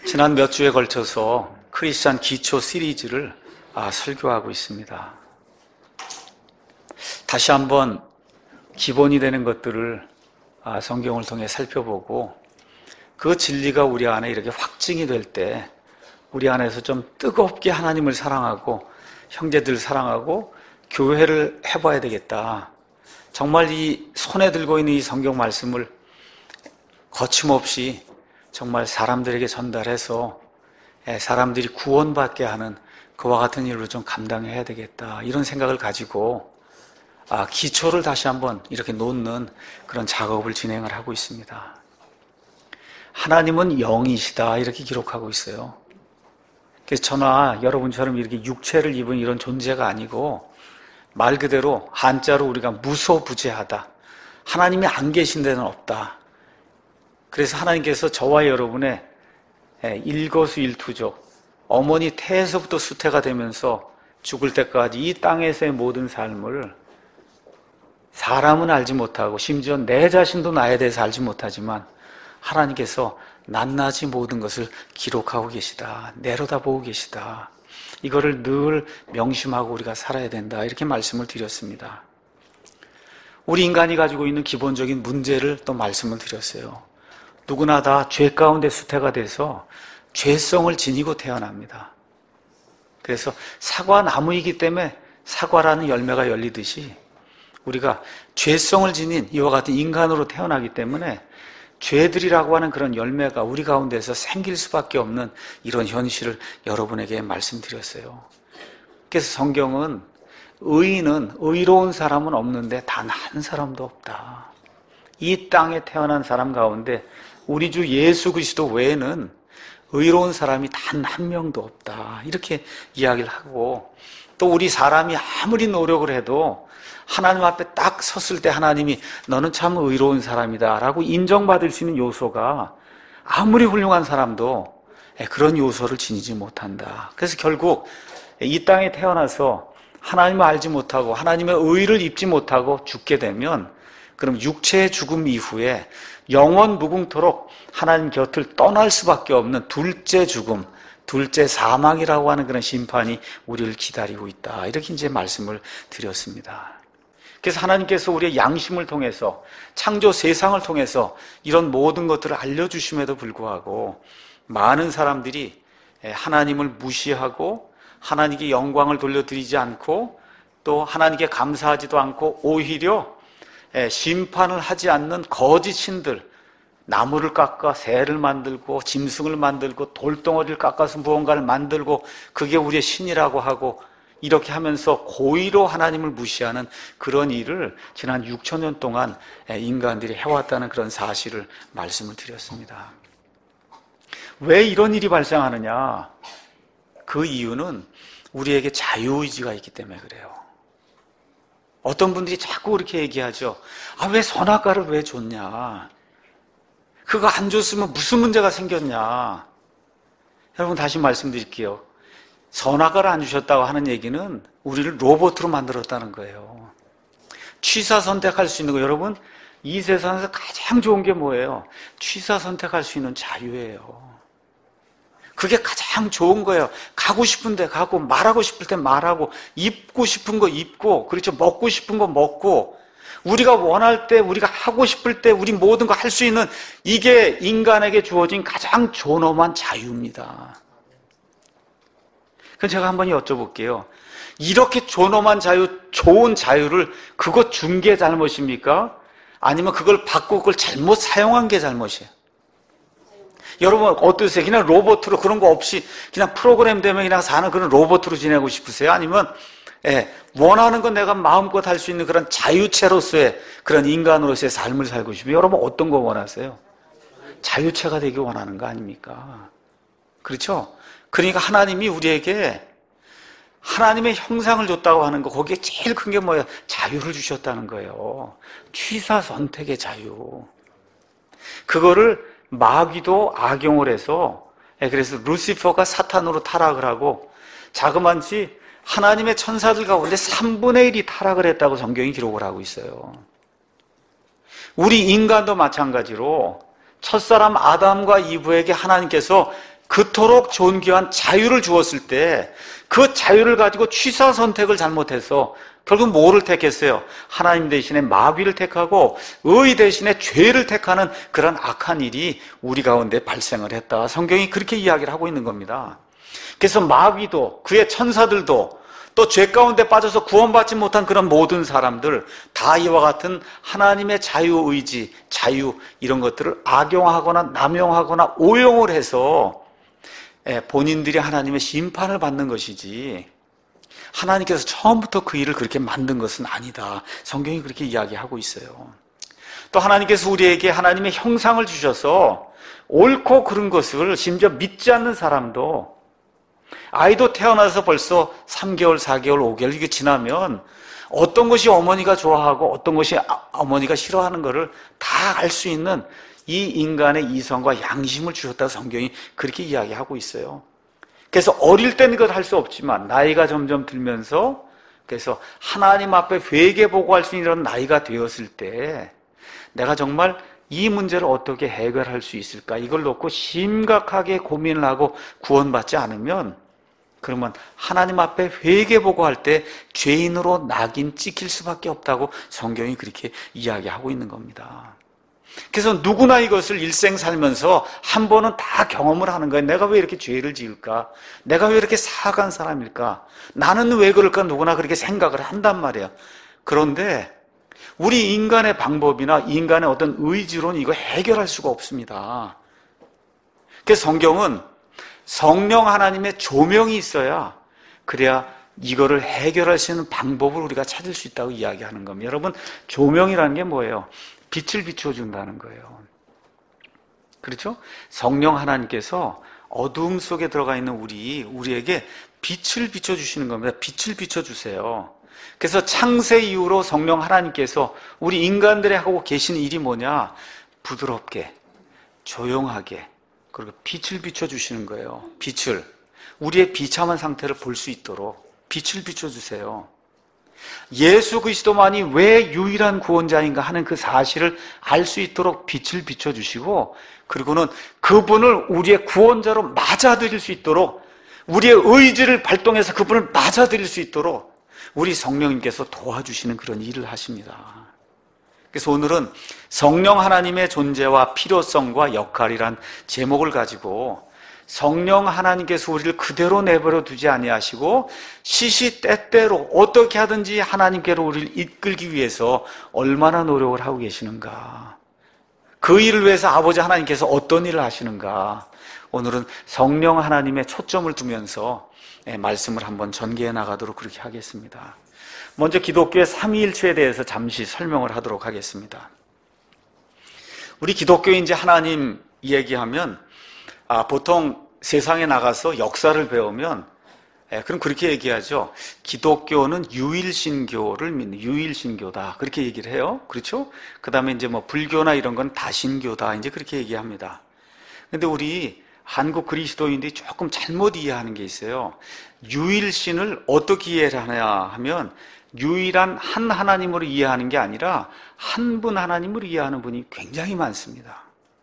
지난 몇 주에 걸쳐서 크리스찬 기초 시리즈를 설교하고 있습니다. 다시 한번 기본이 되는 것들을 성경을 통해 살펴보고 그 진리가 우리 안에 이렇게 확증이 될 때 우리 안에서 좀 뜨겁게 하나님을 사랑하고 형제들 사랑하고 교회를 해봐야 되겠다. 정말 이 손에 들고 있는 이 성경 말씀을 거침없이 정말 사람들에게 전달해서 사람들이 구원받게 하는 그와 같은 일로 좀 감당해야 되겠다. 이런 생각을 가지고 기초를 다시 한번 이렇게 놓는 그런 작업을 진행을 하고 있습니다. 하나님은 영이시다 이렇게 기록하고 있어요. 그래서 저나 여러분처럼 이렇게 육체를 입은 이런 존재가 아니고 말 그대로 한자로 우리가 무소부재하다. 하나님이 안 계신 데는 없다. 그래서 하나님께서 저와 여러분의 일거수일투족, 어머니 태에서부터 수태가 되면서 죽을 때까지 이 땅에서의 모든 삶을 사람은 알지 못하고 심지어 내 자신도 나에 대해서 알지 못하지만 하나님께서 낱낱이 모든 것을 기록하고 계시다. 내려다보고 계시다. 이거를 늘 명심하고 우리가 살아야 된다. 이렇게 말씀을 드렸습니다. 우리 인간이 가지고 있는 기본적인 문제를 또 말씀을 드렸어요. 누구나 다 죄 가운데 수태가 돼서 죄성을 지니고 태어납니다. 그래서 사과나무이기 때문에 사과라는 열매가 열리듯이 우리가 죄성을 지닌 이와 같은 인간으로 태어나기 때문에 죄들이라고 하는 그런 열매가 우리 가운데서 생길 수밖에 없는 이런 현실을 여러분에게 말씀드렸어요. 그래서 성경은 의로운 사람은 없는데 단 한 사람도 없다. 이 땅에 태어난 사람 가운데 우리 주 예수 그리스도 외에는 의로운 사람이 단 한 명도 없다. 이렇게 이야기를 하고 또 우리 사람이 아무리 노력을 해도 하나님 앞에 딱 섰을 때 하나님이 너는 참 의로운 사람이다 라고 인정받을 수 있는 요소가 아무리 훌륭한 사람도 그런 요소를 지니지 못한다. 그래서 결국 이 땅에 태어나서 하나님을 알지 못하고 하나님의 의를 입지 못하고 죽게 되면 그럼 육체의 죽음 이후에 영원 무궁토록 하나님 곁을 떠날 수밖에 없는 둘째 죽음, 둘째 사망이라고 하는 그런 심판이 우리를 기다리고 있다. 이렇게 이제 말씀을 드렸습니다. 그래서 하나님께서 우리의 양심을 통해서 창조 세상을 통해서 이런 모든 것들을 알려주심에도 불구하고 많은 사람들이 하나님을 무시하고 하나님께 영광을 돌려드리지 않고 또 하나님께 감사하지도 않고 오히려 심판을 하지 않는 거짓 신들, 나무를 깎아 새를 만들고 짐승을 만들고 돌덩어리를 깎아서 무언가를 만들고 그게 우리의 신이라고 하고 이렇게 하면서 고의로 하나님을 무시하는 그런 일을 지난 6,000년 동안 인간들이 해왔다는 그런 사실을 말씀을 드렸습니다. 왜 이런 일이 발생하느냐? 그 이유는 우리에게 자유의지가 있기 때문에 그래요. 어떤 분들이 자꾸 그렇게 얘기하죠. 왜 선악과를 왜 줬냐? 그거 안 줬으면 무슨 문제가 생겼냐? 여러분 다시 말씀드릴게요. 선악과를 안 주셨다고 하는 얘기는 우리를 로봇으로 만들었다는 거예요. 취사 선택할 수 있는 거 여러분 이 세상에서 가장 좋은 게 뭐예요? 취사 선택할 수 있는 자유예요. 그게 가장 좋은 거예요. 가고 싶은 데 가고 말하고 싶을 때 말하고 입고 싶은 거 입고 그렇죠. 먹고 싶은 거 먹고 우리가 원할 때 우리가 하고 싶을 때 우리 모든 거 할 수 있는 이게 인간에게 주어진 가장 존엄한 자유입니다. 그럼 제가 한번 여쭤볼게요. 이렇게 존엄한 자유, 좋은 자유를 그거 준 게 잘못입니까? 아니면 그걸 받고 그걸 잘못 사용한 게 잘못이에요? 여러분 어떠세요? 그냥 로봇으로 그런 거 없이 그냥 프로그램 되면 그냥 사는 그런 로봇으로 지내고 싶으세요? 아니면 원하는 건 내가 마음껏 할 수 있는 그런 자유체로서의 그런 인간으로서의 삶을 살고 싶으면 여러분 어떤 거 원하세요? 자유체가 되기 원하는 거 아닙니까? 그렇죠? 그러니까 하나님이 우리에게 하나님의 형상을 줬다고 하는 거 거기에 제일 큰 게 뭐예요? 자유를 주셨다는 거예요. 취사 선택의 자유. 그거를 마귀도 악용을 해서 그래서 루시퍼가 사탄으로 타락을 하고 자그마치 하나님의 천사들 가운데 3분의 1이 타락을 했다고 성경이 기록을 하고 있어요. 우리 인간도 마찬가지로 첫사람 아담과 이브에게 하나님께서 그토록 존귀한 자유를 주었을 때 그 자유를 가지고 취사 선택을 잘못해서 결국 뭐를 택했어요? 하나님 대신에 마귀를 택하고 의 대신에 죄를 택하는 그런 악한 일이 우리 가운데 발생을 했다. 성경이 그렇게 이야기를 하고 있는 겁니다. 그래서 마귀도 그의 천사들도 또 죄 가운데 빠져서 구원받지 못한 그런 모든 사람들 다 이와 같은 하나님의 자유의지, 자유 이런 것들을 악용하거나 남용하거나 오용을 해서 본인들이 하나님의 심판을 받는 것이지 하나님께서 처음부터 그 일을 그렇게 만든 것은 아니다. 성경이 그렇게 이야기하고 있어요. 또 하나님께서 우리에게 하나님의 형상을 주셔서 옳고 그른 것을 심지어 믿지 않는 사람도 아이도 태어나서 벌써 3개월, 4개월, 5개월 이게 지나면 어떤 것이 어머니가 좋아하고 어떤 것이 어머니가 싫어하는 것을 다 알 수 있는 이 인간의 이성과 양심을 주셨다고 성경이 그렇게 이야기하고 있어요. 그래서 어릴 때는 그걸 할 수 없지만 나이가 점점 들면서 그래서 하나님 앞에 회개보고할 수 있는 나이가 되었을 때 내가 정말 이 문제를 어떻게 해결할 수 있을까 이걸 놓고 심각하게 고민을 하고 구원받지 않으면 그러면 하나님 앞에 회개보고할 때 죄인으로 낙인 찍힐 수밖에 없다고 성경이 그렇게 이야기하고 있는 겁니다. 그래서 누구나 이것을 일생 살면서 한 번은 다 경험을 하는 거예요. 내가 왜 이렇게 죄를 지을까? 내가 왜 이렇게 사악한 사람일까? 나는 왜 그럴까? 누구나 그렇게 생각을 한단 말이에요. 그런데 우리 인간의 방법이나 인간의 어떤 의지로는 이거 해결할 수가 없습니다. 그래서 성경은 성령 하나님의 조명이 있어야 그래야 이거를 해결할 수 있는 방법을 우리가 찾을 수 있다고 이야기하는 겁니다. 여러분, 조명이라는 게 뭐예요? 빛을 비춰준다는 거예요. 그렇죠? 성령 하나님께서 어두움 속에 들어가 있는 우리에게 빛을 비춰주시는 겁니다. 빛을 비춰주세요. 그래서 창세 이후로 성령 하나님께서 우리 인간들이 하고 계신 일이 뭐냐? 부드럽게, 조용하게, 그리고 빛을 비춰주시는 거예요. 빛을. 우리의 비참한 상태를 볼 수 있도록 빛을 비춰주세요. 예수 그리스도만이 왜 유일한 구원자인가 하는 그 사실을 알 수 있도록 빛을 비춰주시고 그리고는 그분을 우리의 구원자로 맞아들일 수 있도록 우리의 의지를 발동해서 그분을 맞아들일 수 있도록 우리 성령님께서 도와주시는 그런 일을 하십니다. 그래서 오늘은 성령 하나님의 존재와 필요성과 역할이란 제목을 가지고 성령 하나님께서 우리를 그대로 내버려 두지 아니하시고 시시때때로 어떻게 하든지 하나님께로 우리를 이끌기 위해서 얼마나 노력을 하고 계시는가, 그 일을 위해서 아버지 하나님께서 어떤 일을 하시는가, 오늘은 성령 하나님의 초점을 두면서 말씀을 한번 전개해 나가도록 그렇게 하겠습니다. 먼저 기독교의 삼위일체에 대해서 잠시 설명을 하도록 하겠습니다. 우리 기독교인지 하나님 얘기하면 보통 세상에 나가서 역사를 배우면 그럼 그렇게 얘기하죠. 기독교는 유일신교를 믿는 유일신교다 그렇게 얘기를 해요. 그렇죠? 그 다음에 이제 뭐 불교나 이런 건 다신교다 이제 그렇게 얘기합니다. 근데 우리 한국 그리스도인들이 조금 잘못 이해하는 게 있어요. 유일신을 어떻게 이해를 하냐 하면 유일한 한 하나님으로 이해하는 게 아니라 한 분 하나님으로 이해하는 분이 굉장히 많습니다.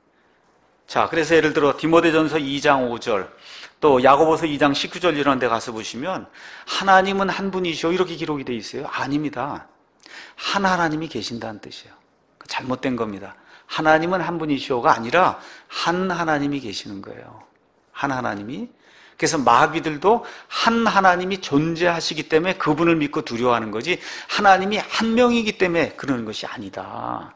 자, 그래서 예를 들어 디모데전서 2장 5절 또 야고보서 2장 19절 이런 데 가서 보시면 하나님은 한 분이시오 이렇게 기록이 되어 있어요. 아닙니다. 한 하나님이 계신다는 뜻이에요. 잘못된 겁니다. 하나님은 한 분이시오가 아니라 한 하나님이 계시는 거예요. 한 하나님이. 그래서 마귀들도 한 하나님이 존재하시기 때문에 그분을 믿고 두려워하는 거지 하나님이 한 명이기 때문에 그러는 것이 아니다.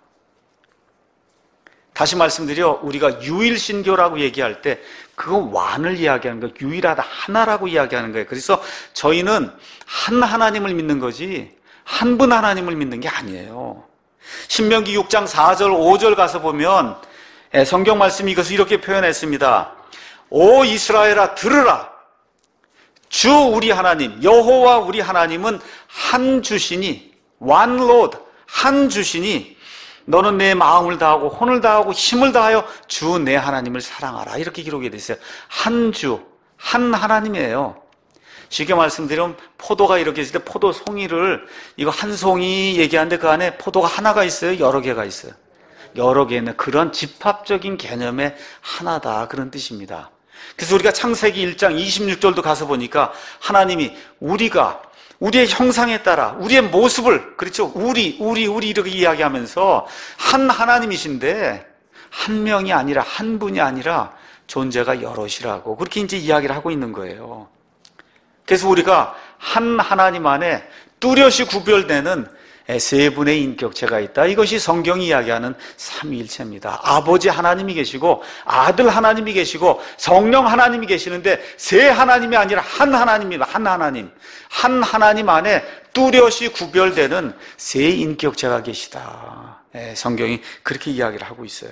다시 말씀드려 우리가 유일신교라고 얘기할 때 그건 완을 이야기하는 거예요. 유일하다 하나라고 이야기하는 거예요. 그래서 저희는 한 하나님을 믿는 거지 한 분 하나님을 믿는 게 아니에요. 신명기 6장 4절 5절 가서 보면 성경 말씀이 이것을 이렇게 표현했습니다. 오 이스라엘아 들으라. 주 우리 하나님 여호와 우리 하나님은 한 주시니 one Lord 한 주시니 너는 내 마음을 다하고 혼을 다하고 힘을 다하여 주 내 하나님을 사랑하라 이렇게 기록이 되어 있어요. 한 주, 한 하나님이에요. 쉽게 말씀드리면 포도가 이렇게 있을 때 포도 송이를 이거 한 송이 얘기하는데 그 안에 포도가 하나가 있어요? 여러 개가 있어요? 여러 개 있는 그런 집합적인 개념의 하나다 그런 뜻입니다. 그래서 우리가 창세기 1장 26절도 가서 보니까 하나님이 우리의 형상에 따라 우리의 모습을, 그렇죠? 우리 이렇게 이야기하면서 한 하나님이신데 한 명이 아니라 한 분이 아니라 존재가 여럿이라고 그렇게 이제 이야기를 하고 있는 거예요. 그래서 우리가 한 하나님 안에 뚜렷이 구별되는 세 분의 인격체가 있다. 이것이 성경이 이야기하는 삼위일체입니다. 아버지 하나님이 계시고 아들 하나님이 계시고 성령 하나님이 계시는데 세 하나님이 아니라 한 하나님입니다. 한 하나님. 한 하나님 안에 뚜렷이 구별되는 세 인격체가 계시다. 성경이 그렇게 이야기를 하고 있어요.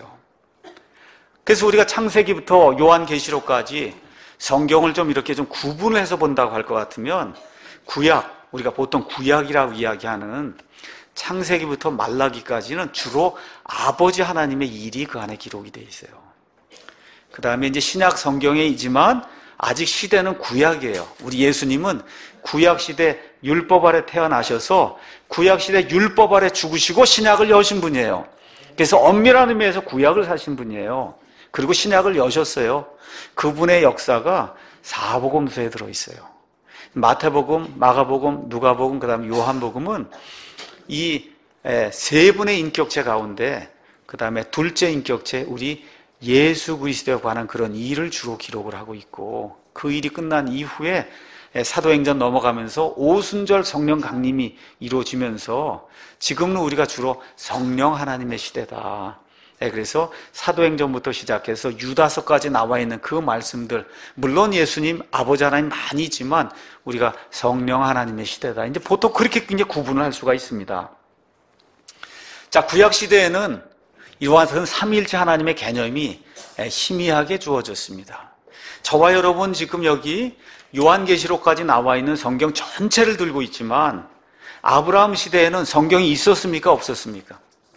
그래서 우리가 창세기부터 요한계시록까지 성경을 좀 이렇게 좀 구분을 해서 본다고 할 것 같으면 구약, 우리가 보통 구약이라고 이야기하는 창세기부터 말라기까지는 주로 아버지 하나님의 일이 그 안에 기록이 되어 있어요. 그 다음에 이제 신약 성경이지만 아직 시대는 구약이에요. 우리 예수님은 구약시대 율법 아래 태어나셔서 구약시대 율법 아래 죽으시고 신약을 여신 분이에요. 그래서 엄밀한 의미에서 구약을 사신 분이에요. 그리고 신약을 여셨어요. 그분의 역사가 사복음서에 들어있어요. 마태복음, 마가복음, 누가복음, 그 다음에 요한복음은 이 세 분의 인격체 가운데 그 다음에 둘째 인격체 우리 예수 그리스도에 관한 그런 일을 주로 기록을 하고 있고, 그 일이 끝난 이후에 사도행전 넘어가면서 오순절 성령 강림이 이루어지면서 지금은 우리가 주로 성령 하나님의 시대다. 그래서 사도행전부터 시작해서 유다서까지 나와 있는 그 말씀들, 물론 예수님, 아버지 하나님 많이 있지만 우리가 성령 하나님의 시대다. 이제 보통 그렇게 이제 구분을 할 수가 있습니다. 자, 구약 시대에는 이러한 삼위일체 하나님의 개념이 희미하게 주어졌습니다. 저와 여러분 지금 여기 요한계시록까지 나와 있는 성경 전체를 들고 있지만 아브라함 시대에는 성경이 있었습니까? 없었습니까?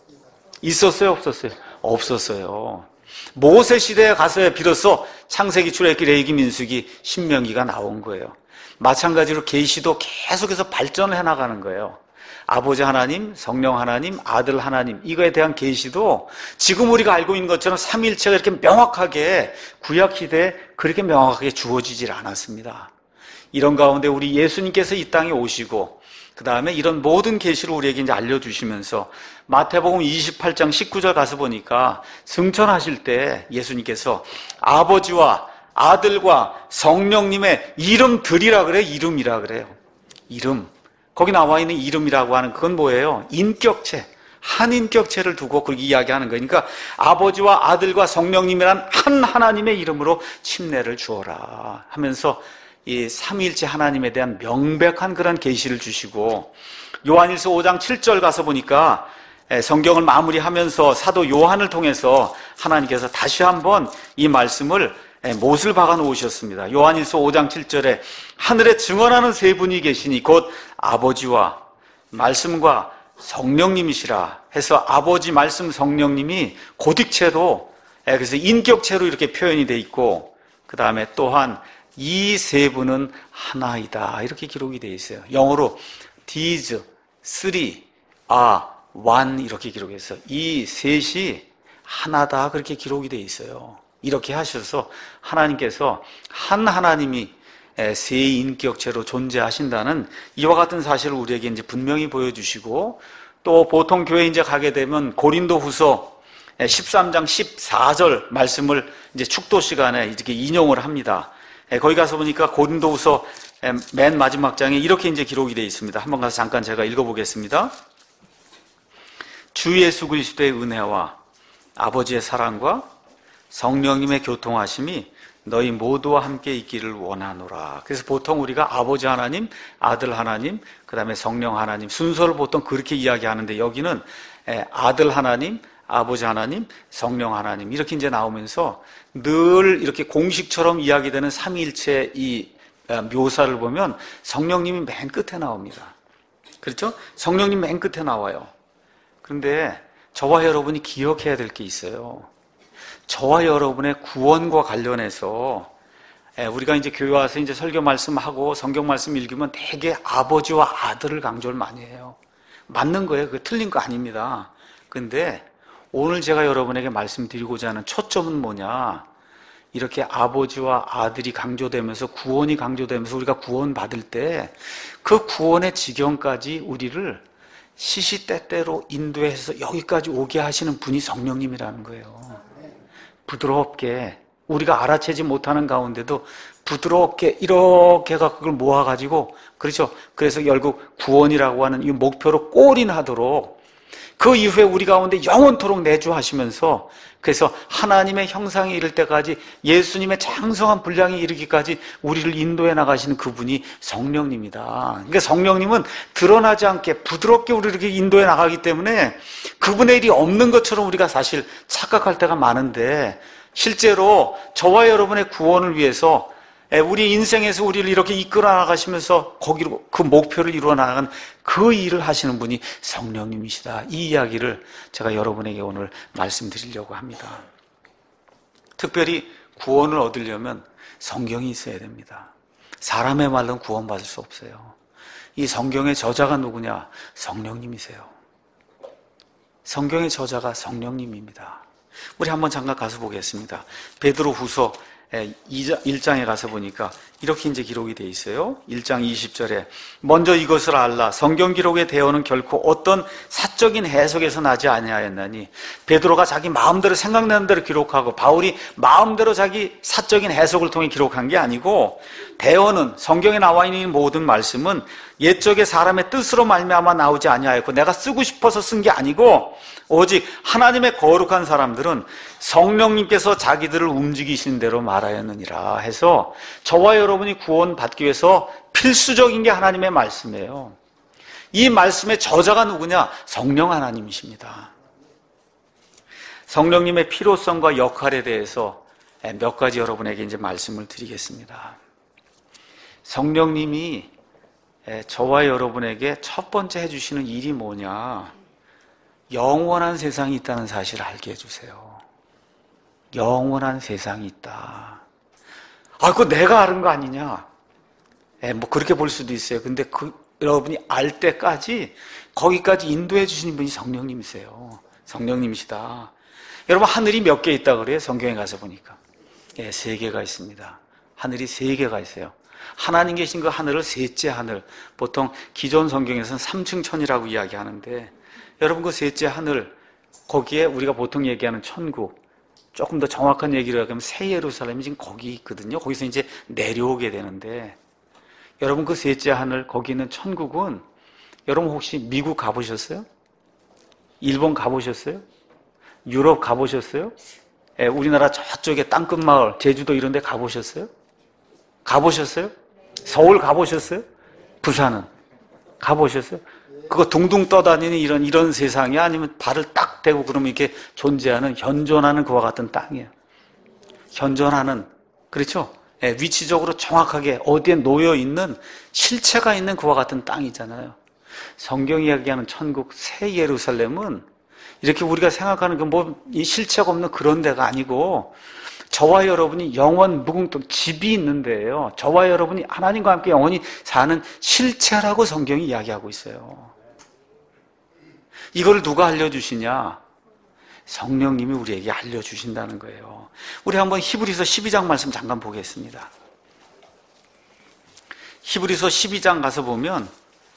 있었어요? 없었어요? 없었어요. 모세 시대에 가서야 비로소 창세기, 출애굽기, 레위기, 민수기, 신명기가 나온 거예요. 마찬가지로 계시도 계속해서 발전을 해나가는 거예요. 아버지 하나님, 성령 하나님, 아들 하나님, 이거에 대한 계시도 지금 우리가 알고 있는 것처럼 삼위일체가 이렇게 명확하게 구약 시대에 그렇게 명확하게 주어지질 않았습니다. 이런 가운데 우리 예수님께서 이 땅에 오시고 그 다음에 이런 모든 계시를 우리에게 이제 알려주시면서 마태복음 28장 19절 가서 보니까 승천하실 때 예수님께서 아버지와 아들과 성령님의 이름들이라 그래요. 이름이라 그래요. 이름. 거기 나와 있는 이름이라고 하는 그건 뭐예요? 인격체. 한 인격체를 두고 그렇게 이야기하는 거니까 아버지와 아들과 성령님이란 한 하나님의 이름으로 침례를 주어라 하면서 이 삼위일체 하나님에 대한 명백한 그런 계시를 주시고, 요한일서 5장 7절 가서 보니까 성경을 마무리하면서 사도 요한을 통해서 하나님께서 다시 한번 이 말씀을 못을 박아 놓으셨습니다. 요한일서 5장 7절에 하늘에 증언하는 세 분이 계시니 곧 아버지와 말씀과 성령님이시라 해서 아버지, 말씀, 성령님이 고딕체로, 그래서 인격체로 이렇게 표현이 돼 있고, 그 다음에 또한 이 세 분은 하나이다 이렇게 기록이 되어 있어요. 영어로 these three are one 이렇게 기록했어요. 이 셋이 하나다 그렇게 기록이 되어 있어요. 이렇게 하셔서 하나님께서 한 하나님이 세 인격체로 존재하신다는 이와 같은 사실을 우리에게 이제 분명히 보여주시고, 또 보통 교회 이제 가게 되면 고린도후서 13장 14절 말씀을 이제 축도 시간에 이렇게 인용을 합니다. 거기 가서 보니까 고린도후서 맨 마지막 장에 이렇게 이제 기록이 되어 있습니다. 한번 가서 잠깐 제가 읽어보겠습니다. 주 예수 그리스도의 은혜와 아버지의 사랑과 성령님의 교통하심이 너희 모두와 함께 있기를 원하노라. 그래서 보통 우리가 아버지 하나님, 아들 하나님, 그 다음에 성령 하나님 순서를 보통 그렇게 이야기하는데 여기는 아들 하나님, 아버지 하나님, 성령 하나님 이렇게 이제 나오면서 늘 이렇게 공식처럼 이야기되는 삼위일체 이 묘사를 보면 성령님이 맨 끝에 나옵니다. 그렇죠? 성령님 맨 끝에 나와요. 그런데 저와 여러분이 기억해야 될 게 있어요. 저와 여러분의 구원과 관련해서 우리가 이제 교회 와서 이제 설교 말씀하고 성경 말씀 읽으면 되게 아버지와 아들을 강조를 많이 해요. 맞는 거예요. 그게 틀린 거 아닙니다. 근데 오늘 제가 여러분에게 말씀드리고자 하는 초점은 뭐냐? 이렇게 아버지와 아들이 강조되면서 구원이 강조되면서 우리가 구원받을 때 그 구원의 지경까지 우리를 시시때때로 인도해서 여기까지 오게 하시는 분이 성령님이라는 거예요. 부드럽게 우리가 알아채지 못하는 가운데도 부드럽게 이렇게가 그걸 모아가지고, 그렇죠? 그래서 결국 구원이라고 하는 이 목표로 골인하도록 그 이후에 우리 가운데 영원토록 내주하시면서, 그래서 하나님의 형상에 이를 때까지 예수님의 장성한 분량에 이르기까지 우리를 인도해 나가시는 그분이 성령님이다. 그러니까 성령님은 드러나지 않게 부드럽게 우리를 이렇게 인도해 나가기 때문에 그분의 일이 없는 것처럼 우리가 사실 착각할 때가 많은데, 실제로 저와 여러분의 구원을 위해서 우리 인생에서 우리를 이렇게 이끌어 나가시면서 거기로 그 목표를 이루어 나가는 그 일을 하시는 분이 성령님이시다. 이 이야기를 제가 여러분에게 오늘 말씀드리려고 합니다. 특별히 구원을 얻으려면 성경이 있어야 됩니다. 사람의 말로는 구원받을 수 없어요. 이 성경의 저자가 누구냐? 성령님이세요. 성경의 저자가 성령님입니다. 우리 한번 잠깐 가서 보겠습니다. 베드로후서 1장에 가서 보니까 이렇게 이제 기록이 되어 있어요. 1장 20절에 먼저 이것을 알라. 성경 기록의 대언은 결코 어떤 사적인 해석에서 나지 아니하였나니. 베드로가 자기 마음대로 생각나는 대로 기록하고 바울이 마음대로 자기 사적인 해석을 통해 기록한 게 아니고, 대언은 성경에 나와 있는 모든 말씀은 옛적의 사람의 뜻으로 말미암아 나오지 아니하였고 내가 쓰고 싶어서 쓴 게 아니고, 오직 하나님의 거룩한 사람들은 성령님께서 자기들을 움직이신 대로 말하였느니라 해서 저와 여러분이 구원받기 위해서 필수적인 게 하나님의 말씀이에요. 이 말씀의 저자가 누구냐? 성령 하나님이십니다. 성령님의 필요성과 역할에 대해서 몇 가지 여러분에게 이제 말씀을 드리겠습니다. 성령님이 저와 여러분에게 첫 번째 해주시는 일이 뭐냐? 영원한 세상이 있다는 사실을 알게 해주세요. 영원한 세상이 있다. 그거 내가 아는 거 아니냐? 뭐 그렇게 볼 수도 있어요. 근데 여러분이 알 때까지 거기까지 인도해 주시는 분이 성령님이세요. 성령님이시다. 여러분, 하늘이 몇 개 있다 그래요? 성경에 가서 보니까 3개가 있습니다. 하늘이 3개가 있어요. 하나님 계신 그 하늘을 셋째 하늘, 보통 기존 성경에서는 3층 천이라고 이야기하는데, 여러분 그 셋째 하늘, 거기에 우리가 보통 얘기하는 천국, 조금 더 정확한 얘기를 하면 새 예루살렘이 지금 거기 있거든요. 거기서 이제 내려오게 되는데, 여러분 그 셋째 하늘, 거기 있는 천국은, 여러분 혹시 미국 가보셨어요? 일본 가보셨어요? 유럽 가보셨어요? 우리나라 저쪽에 땅끝마을, 제주도 이런 데 가보셨어요? 가보셨어요? 서울 가보셨어요? 부산은? 가보셨어요? 그거 둥둥 떠다니는 이런 세상이, 아니면 발을 딱 대고 그러면 이렇게 존재하는, 현존하는 그와 같은 땅이에요. 현존하는, 그렇죠? 위치적으로 정확하게 어디에 놓여있는 실체가 있는 그와 같은 땅이잖아요. 성경이 이야기하는 천국 새 예루살렘은 이렇게 우리가 생각하는 이 실체가 없는 그런 데가 아니고, 저와 여러분이 영원 무궁토록 집이 있는 데예요. 저와 여러분이 하나님과 함께 영원히 사는 실체라고 성경이 이야기하고 있어요. 이걸 누가 알려주시냐? 성령님이 우리에게 알려주신다는 거예요. 우리 한번 히브리서 12장 말씀 잠깐 보겠습니다. 히브리서 12장 가서 보면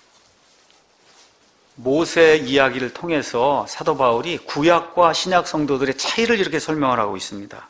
모세 이야기를 통해서 사도 바울이 구약과 신약 성도들의 차이를 이렇게 설명을 하고 있습니다.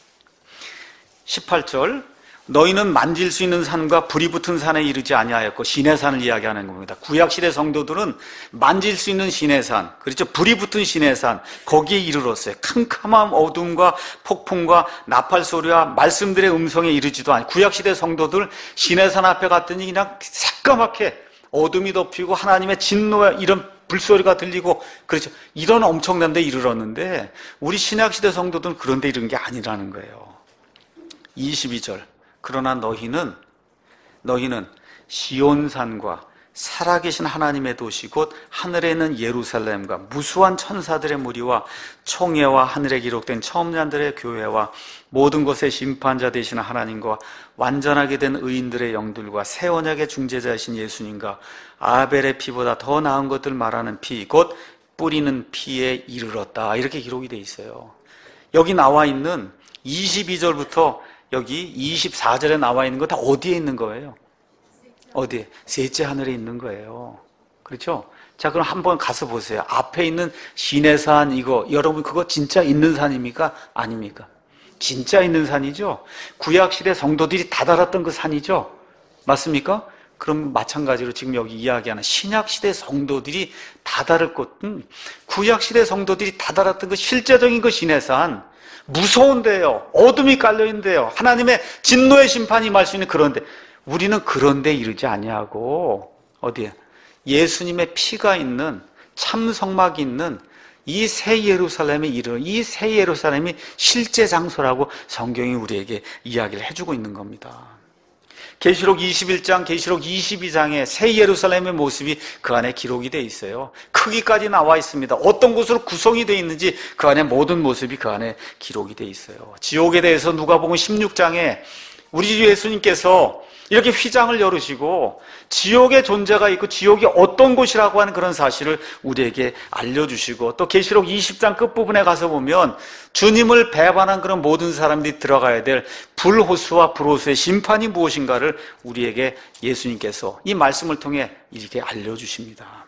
18절, 너희는 만질 수 있는 산과 불이 붙은 산에 이르지 아니하였고, 시내산을 이야기하는 겁니다. 구약시대 성도들은 만질 수 있는 시내산, 그렇죠? 불이 붙은 시내산, 거기에 이르렀어요. 캄캄한 어둠과 폭풍과 나팔 소리와 말씀들의 음성에 이르지도 않아요. 구약시대 성도들 시내산 앞에 갔더니 그냥 새까맣게 어둠이 덮이고 하나님의 진노와 이런 불소리가 들리고, 그렇죠? 이런 엄청난 데 이르렀는데, 우리 신약시대 성도들은 그런 데 이른 게 아니라는 거예요. 22절, 그러나 너희는 시온산과 살아계신 하나님의 도시 곧 하늘에 있는 예루살렘과 무수한 천사들의 무리와 총회와 하늘에 기록된 처음자들의 교회와 모든 것의 심판자 되시는 하나님과 완전하게 된 의인들의 영들과 새 언약의 중재자이신 예수님과 아벨의 피보다 더 나은 것들 말하는 피 곧 뿌리는 피에 이르렀다. 이렇게 기록이 돼 있어요. 여기 나와 있는 22절부터 여기 24절에 나와 있는 거 다 어디에 있는 거예요? 어디에? 셋째 하늘에 있는 거예요. 그렇죠? 자, 그럼 한번 가서 보세요. 앞에 있는 시내산 이거 여러분 그거 진짜 있는 산입니까? 아닙니까? 진짜 있는 산이죠? 구약시대 성도들이 다다랐던 그 산이죠? 맞습니까? 그럼 마찬가지로 지금 여기 이야기하는 신약시대 성도들이 다다를 곳은 구약시대 성도들이 다다랐던 그 실제적인 그 시내산, 무서운데요, 어둠이 깔려있는데요, 하나님의 진노의 심판이 임할 수 있는 그런데, 우리는 그런데 이르지 아니하고 어디에? 예수님의 피가 있는, 참성막이 있는 이 새 예루살렘에 이르는, 이 새 예루살렘이 실제 장소라고 성경이 우리에게 이야기를 해주고 있는 겁니다. 계시록 21장, 계시록 22장에 새 예루살렘의 모습이 그 안에 기록이 되어 있어요. 크기까지 나와 있습니다. 어떤 곳으로 구성이 되어 있는지 그 안에 모든 모습이 그 안에 기록이 되어 있어요. 지옥에 대해서 누가복음 16장에 우리 주 예수님께서 이렇게 휘장을 열으시고 지옥의 존재가 있고 지옥이 어떤 곳이라고 하는 그런 사실을 우리에게 알려주시고, 또 계시록 20장 끝부분에 가서 보면 주님을 배반한 그런 모든 사람들이 들어가야 될 불호수와 불호수의 심판이 무엇인가를 우리에게 예수님께서 이 말씀을 통해 이렇게 알려주십니다.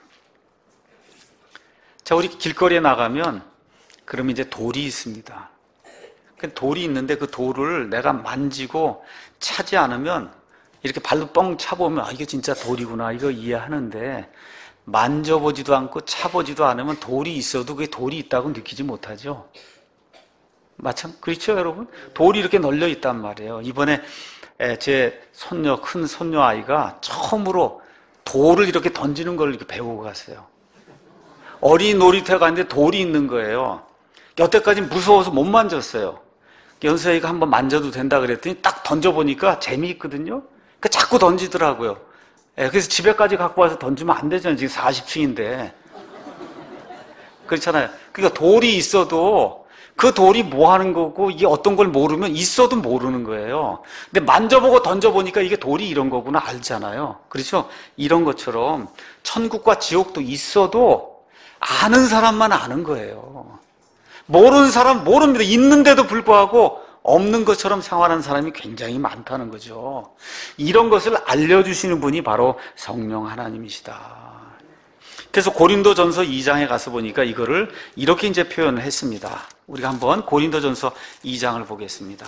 자, 우리 길거리에 나가면 그러면 이제 돌이 있습니다. 돌이 있는데 그 돌을 내가 만지고 차지 않으면 이렇게 발로 뻥 차보면 이게 진짜 돌이구나 이거 이해하는데, 만져보지도 않고 차보지도 않으면 돌이 있어도 그게 돌이 있다고 느끼지 못하죠. 그렇죠 여러분? 돌이 이렇게 널려 있단 말이에요. 이번에 제 큰 손녀 아이가 처음으로 돌을 이렇게 던지는 걸 이렇게 배우고 갔어요. 어린이 놀이터에 갔는데 돌이 있는 거예요. 여태까지 무서워서 못 만졌어요. 연수아이가 한번 만져도 된다 그랬더니 딱 던져보니까 재미있거든요. 그러니까 자꾸 던지더라고요. 그래서 집에까지 갖고 와서 던지면 안 되잖아요. 지금 40층인데. 그렇잖아요. 그러니까 돌이 있어도 그 돌이 뭐 하는 거고 이게 어떤 걸 모르면 있어도 모르는 거예요. 근데 만져보고 던져보니까 이게 돌이 이런 거구나 알잖아요. 그렇죠? 이런 것처럼 천국과 지옥도 있어도 아는 사람만 아는 거예요. 모르는 사람 모릅니다. 있는데도 불구하고 없는 것처럼 생활하는 사람이 굉장히 많다는 거죠. 이런 것을 알려주시는 분이 바로 성령 하나님이시다. 그래서 고린도전서 2장에 가서 보니까 이거를 이렇게 이제 표현을 했습니다. 우리가 한번 고린도전서 2장을 보겠습니다.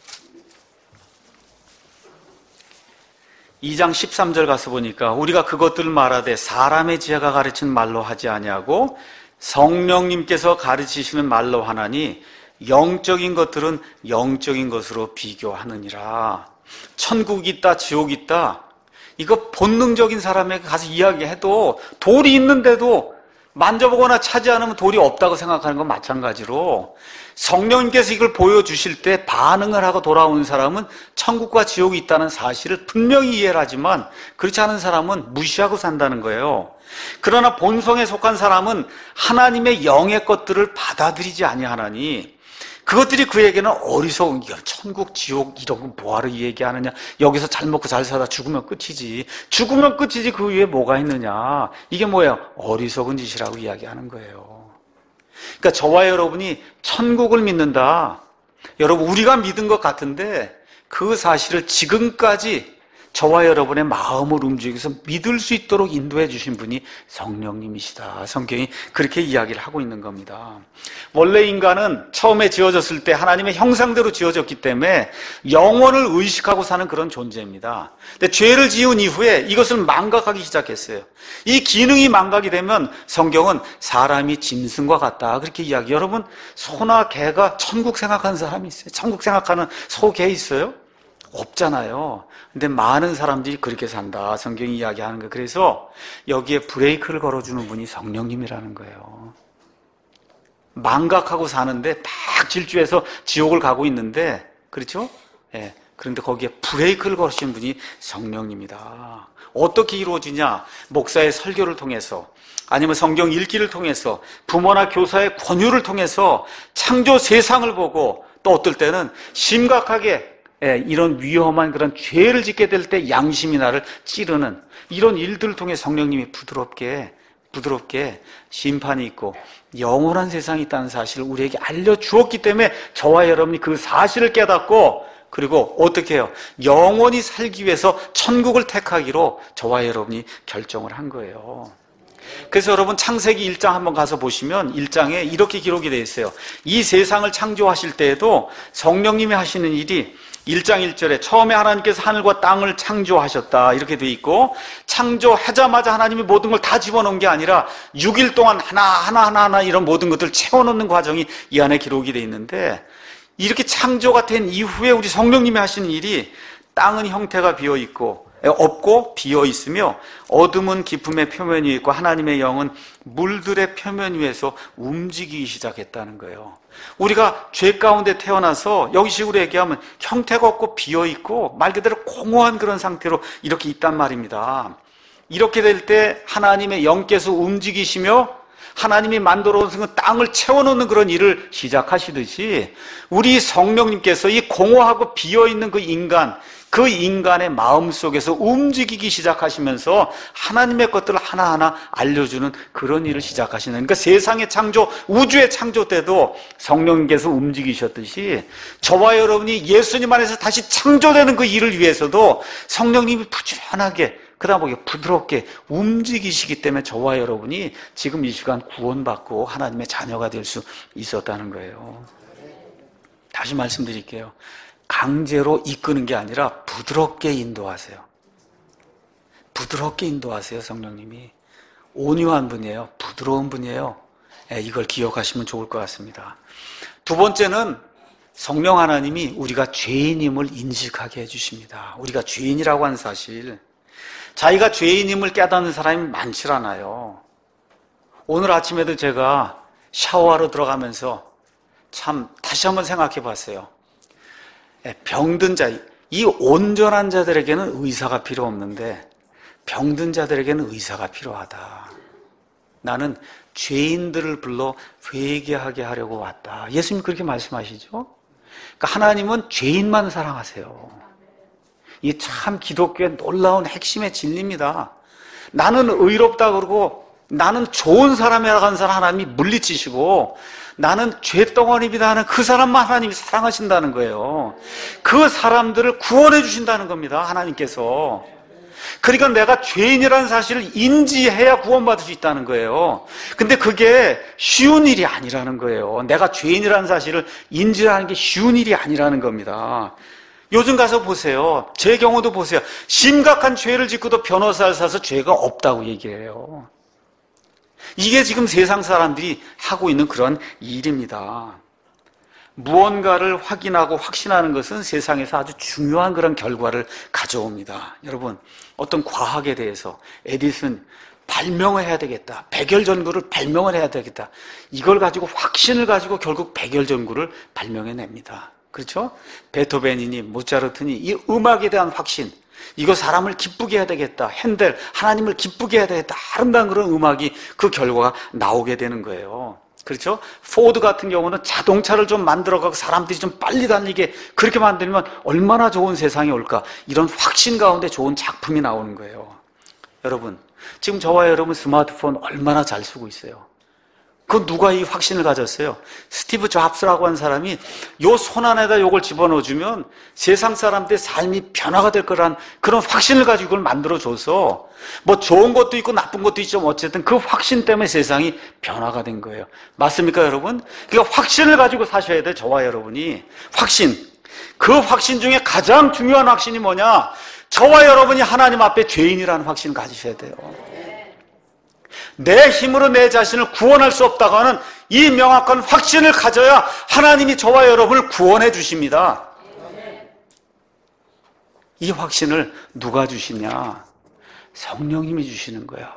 2장 13절 가서 보니까 우리가 그것들을 말하되 사람의 지혜가 가르친 말로 하지 아니하고 성령님께서 가르치시는 말로 하나니 영적인 것들은 영적인 것으로 비교하느니라. 천국이 있다, 지옥이 있다. 이거 본능적인 사람에게 가서 이야기해도 돌이 있는데도 만져보거나 차지 않으면 돌이 없다고 생각하는 건 마찬가지로 성령님께서 이걸 보여주실 때 반응을 하고 돌아오는 사람은 천국과 지옥이 있다는 사실을 분명히 이해를 하지만 그렇지 않은 사람은 무시하고 산다는 거예요. 그러나 본성에 속한 사람은 하나님의 영의 것들을 받아들이지 아니하나니 그것들이 그에게는 어리석은 게, 천국, 지옥 이런 건 뭐하러 얘기하느냐, 여기서 잘 먹고 잘 살아 죽으면 끝이지, 죽으면 끝이지 그 위에 뭐가 있느냐, 이게 뭐예요? 어리석은 짓이라고 이야기하는 거예요. 그러니까 저와 여러분이 천국을 믿는다, 여러분 우리가 믿은 것 같은데 그 사실을 지금까지 저와 여러분의 마음을 움직여서 믿을 수 있도록 인도해 주신 분이 성령님이시다. 성경이 그렇게 이야기를 하고 있는 겁니다. 원래 인간은 처음에 지어졌을 때 하나님의 형상대로 지어졌기 때문에 영혼을 의식하고 사는 그런 존재입니다. 근데 죄를 지은 이후에 이것을 망각하기 시작했어요. 이 기능이 망각이 되면 성경은 사람이 짐승과 같다 그렇게 이야기. 여러분 소나 개가 천국 생각하는 사람이 있어요? 천국 생각하는 소, 개 있어요? 없잖아요. 근데 많은 사람들이 그렇게 산다. 성경이 이야기하는 거예요. 그래서 여기에 브레이크를 걸어주는 분이 성령님이라는 거예요. 망각하고 사는데 딱 질주해서 지옥을 가고 있는데, 그렇죠? 예. 그런데 거기에 브레이크를 걸으시는 분이 성령님이다. 어떻게 이루어지냐? 목사의 설교를 통해서, 아니면 성경 읽기를 통해서, 부모나 교사의 권유를 통해서 창조 세상을 보고, 또 어떨 때는 심각하게 이런 위험한 그런 죄를 짓게 될 때 양심이 나를 찌르는 이런 일들을 통해 성령님이 부드럽게 부드럽게 심판이 있고 영원한 세상이 있다는 사실을 우리에게 알려주었기 때문에 저와 여러분이 그 사실을 깨닫고 그리고 어떻게 해요? 영원히 살기 위해서 천국을 택하기로 저와 여러분이 결정을 한 거예요. 그래서 여러분 창세기 1장 한번 가서 보시면 1장에 이렇게 기록이 되어 있어요. 이 세상을 창조하실 때에도 성령님이 하시는 일이 1장 1절에 처음에 하나님께서 하늘과 땅을 창조하셨다 이렇게 되어 있고, 창조하자마자 하나님이 모든 걸 다 집어넣은 게 아니라 6일 동안 하나 이런 모든 것들을 채워넣는 과정이 이 안에 기록이 되어 있는데, 이렇게 창조가 된 이후에 우리 성령님이 하시는 일이 땅은 형태가 비어있고 없고 비어있으며 어둠은 깊음의 표면 위에 있고 하나님의 영은 물들의 표면 위에서 움직이기 시작했다는 거예요. 우리가 죄 가운데 태어나서 여기식으로 얘기하면 형태가 없고 비어있고 말 그대로 공허한 그런 상태로 이렇게 있단 말입니다. 이렇게 될 때 하나님의 영께서 움직이시며 하나님이 만들어 놓은 땅을 채워놓는 그런 일을 시작하시듯이 우리 성령님께서 이 공허하고 비어있는 그 인간의 마음 속에서 움직이기 시작하시면서 하나님의 것들을 하나하나 알려주는 그런 일을 시작하시는, 그러니까 세상의 창조, 우주의 창조 때도 성령님께서 움직이셨듯이 저와 여러분이 예수님 안에서 다시 창조되는 그 일을 위해서도 성령님이 부지런하게 그다음 보기에 부드럽게 움직이시기 때문에 저와 여러분이 지금 이 시간 구원받고 하나님의 자녀가 될 수 있었다는 거예요. 다시 말씀드릴게요. 강제로 이끄는 게 아니라 부드럽게 인도하세요. 부드럽게 인도하세요. 성령님이 온유한 분이에요. 부드러운 분이에요. 이걸 기억하시면 좋을 것 같습니다. 두 번째는 성령 하나님이 우리가 죄인임을 인식하게 해주십니다. 우리가 죄인이라고 하는 사실, 자기가 죄인임을 깨닫는 사람이 많지 않아요. 오늘 아침에도 제가 샤워하러 들어가면서 참 다시 한번 생각해 봤어요. 병든 자, 이 온전한 자들에게는 의사가 필요 없는데 병든 자들에게는 의사가 필요하다. 나는 죄인들을 불러 회개하게 하려고 왔다. 예수님 그렇게 말씀하시죠? 그러니까 하나님은 죄인만 사랑하세요. 이 참 기독교의 놀라운 핵심의 진리입니다. 나는 의롭다 그러고 나는 좋은 사람이라고 하는 사람 하나님이 물리치시고 나는 죄덩어리입니다 하는 그 사람만 하나님이 사랑하신다는 거예요. 그 사람들을 구원해 주신다는 겁니다. 하나님께서. 그러니까 내가 죄인이라는 사실을 인지해야 구원받을 수 있다는 거예요. 근데 그게 쉬운 일이 아니라는 거예요. 내가 죄인이라는 사실을 인지하는 게 쉬운 일이 아니라는 겁니다. 요즘 가서 보세요. 제 경우도 보세요. 심각한 죄를 짓고도 변호사를 사서 죄가 없다고 얘기를 해요. 이게 지금 세상 사람들이 하고 있는 그런 일입니다. 무언가를 확인하고 확신하는 것은 세상에서 아주 중요한 그런 결과를 가져옵니다. 여러분, 어떤 과학에 대해서 에디슨 발명을 해야 되겠다. 백열 전구를 발명을 해야 되겠다. 이걸 가지고 확신을 가지고 결국 백열 전구를 발명해냅니다. 그렇죠? 베토벤이니 모차르트니 이 음악에 대한 확신, 이거 사람을 기쁘게 해야 되겠다. 핸델, 하나님을 기쁘게 해야 되겠다. 아름다운 그런 음악이 그 결과가 나오게 되는 거예요. 그렇죠? 포드 같은 경우는 자동차를 좀 만들어가고 사람들이 좀 빨리 달리게 그렇게 만들면 얼마나 좋은 세상이 올까. 이런 확신 가운데 좋은 작품이 나오는 거예요. 여러분, 지금 저와 여러분 스마트폰 얼마나 잘 쓰고 있어요. 그 누가 이 확신을 가졌어요? 스티브 잡스라고 하는 사람이 요 손 안에다 요걸 집어넣어주면 세상 사람들의 삶이 변화가 될 거란 그런 확신을 가지고 이걸 만들어줘서 뭐 좋은 것도 있고 나쁜 것도 있지만 어쨌든 그 확신 때문에 세상이 변화가 된 거예요. 맞습니까, 여러분? 그러니까 확신을 가지고 사셔야 돼요, 저와 여러분이. 확신. 그 확신 중에 가장 중요한 확신이 뭐냐? 저와 여러분이 하나님 앞에 죄인이라는 확신을 가지셔야 돼요. 내 힘으로 내 자신을 구원할 수 없다고 하는 이 명확한 확신을 가져야 하나님이 저와 여러분을 구원해 주십니다. 이 확신을 누가 주시냐? 성령님이 주시는 거예요.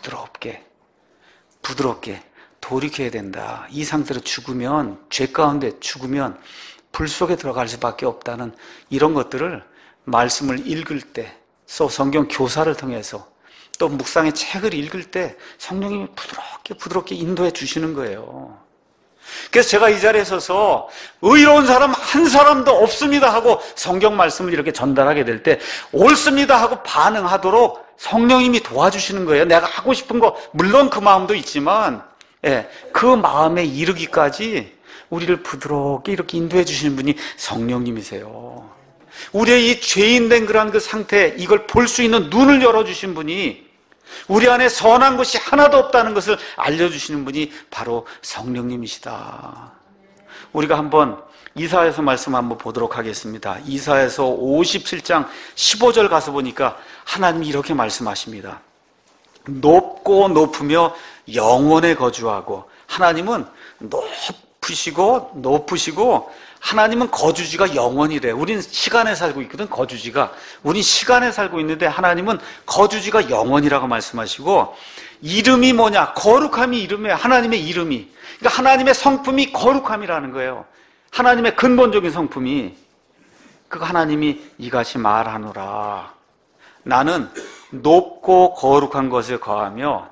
부드럽게 돌이켜야 된다. 이 상태로 죽으면, 죄 가운데 죽으면 불 속에 들어갈 수밖에 없다는 이런 것들을 말씀을 읽을 때, 또 성경 교사를 통해서 또 묵상의 책을 읽을 때 성령님이 부드럽게 인도해 주시는 거예요. 그래서 제가 이 자리에 서서 의로운 사람 한 사람도 없습니다 하고 성경 말씀을 이렇게 전달하게 될 때 옳습니다 하고 반응하도록 성령님이 도와주시는 거예요. 내가 하고 싶은 거 물론 그 마음도 있지만 그 마음에 이르기까지 우리를 부드럽게 이렇게 인도해 주시는 분이 성령님이세요. 우리의 이 죄인된 그런 그 상태, 이걸 볼 수 있는 눈을 열어주신 분이, 우리 안에 선한 것이 하나도 없다는 것을 알려주시는 분이 바로 성령님이시다. 우리가 한번 이사야서 말씀 한번 보도록 하겠습니다. 이사야서 57장 15절 가서 보니까 하나님이 이렇게 말씀하십니다. 높고 높으며 영원에 거주하고, 하나님은 높으시고 하나님은 거주지가 영원이래. 우린 시간에 살고 있거든, 거주지가. 우린 시간에 살고 있는데 하나님은 거주지가 영원이라고 말씀하시고, 이름이 뭐냐? 거룩함이 이름이에요. 하나님의 이름이. 그러니까 하나님의 성품이 거룩함이라는 거예요. 하나님의 근본적인 성품이. 그 하나님이 이같이 말하노라. 나는 높고 거룩한 것에 거하며,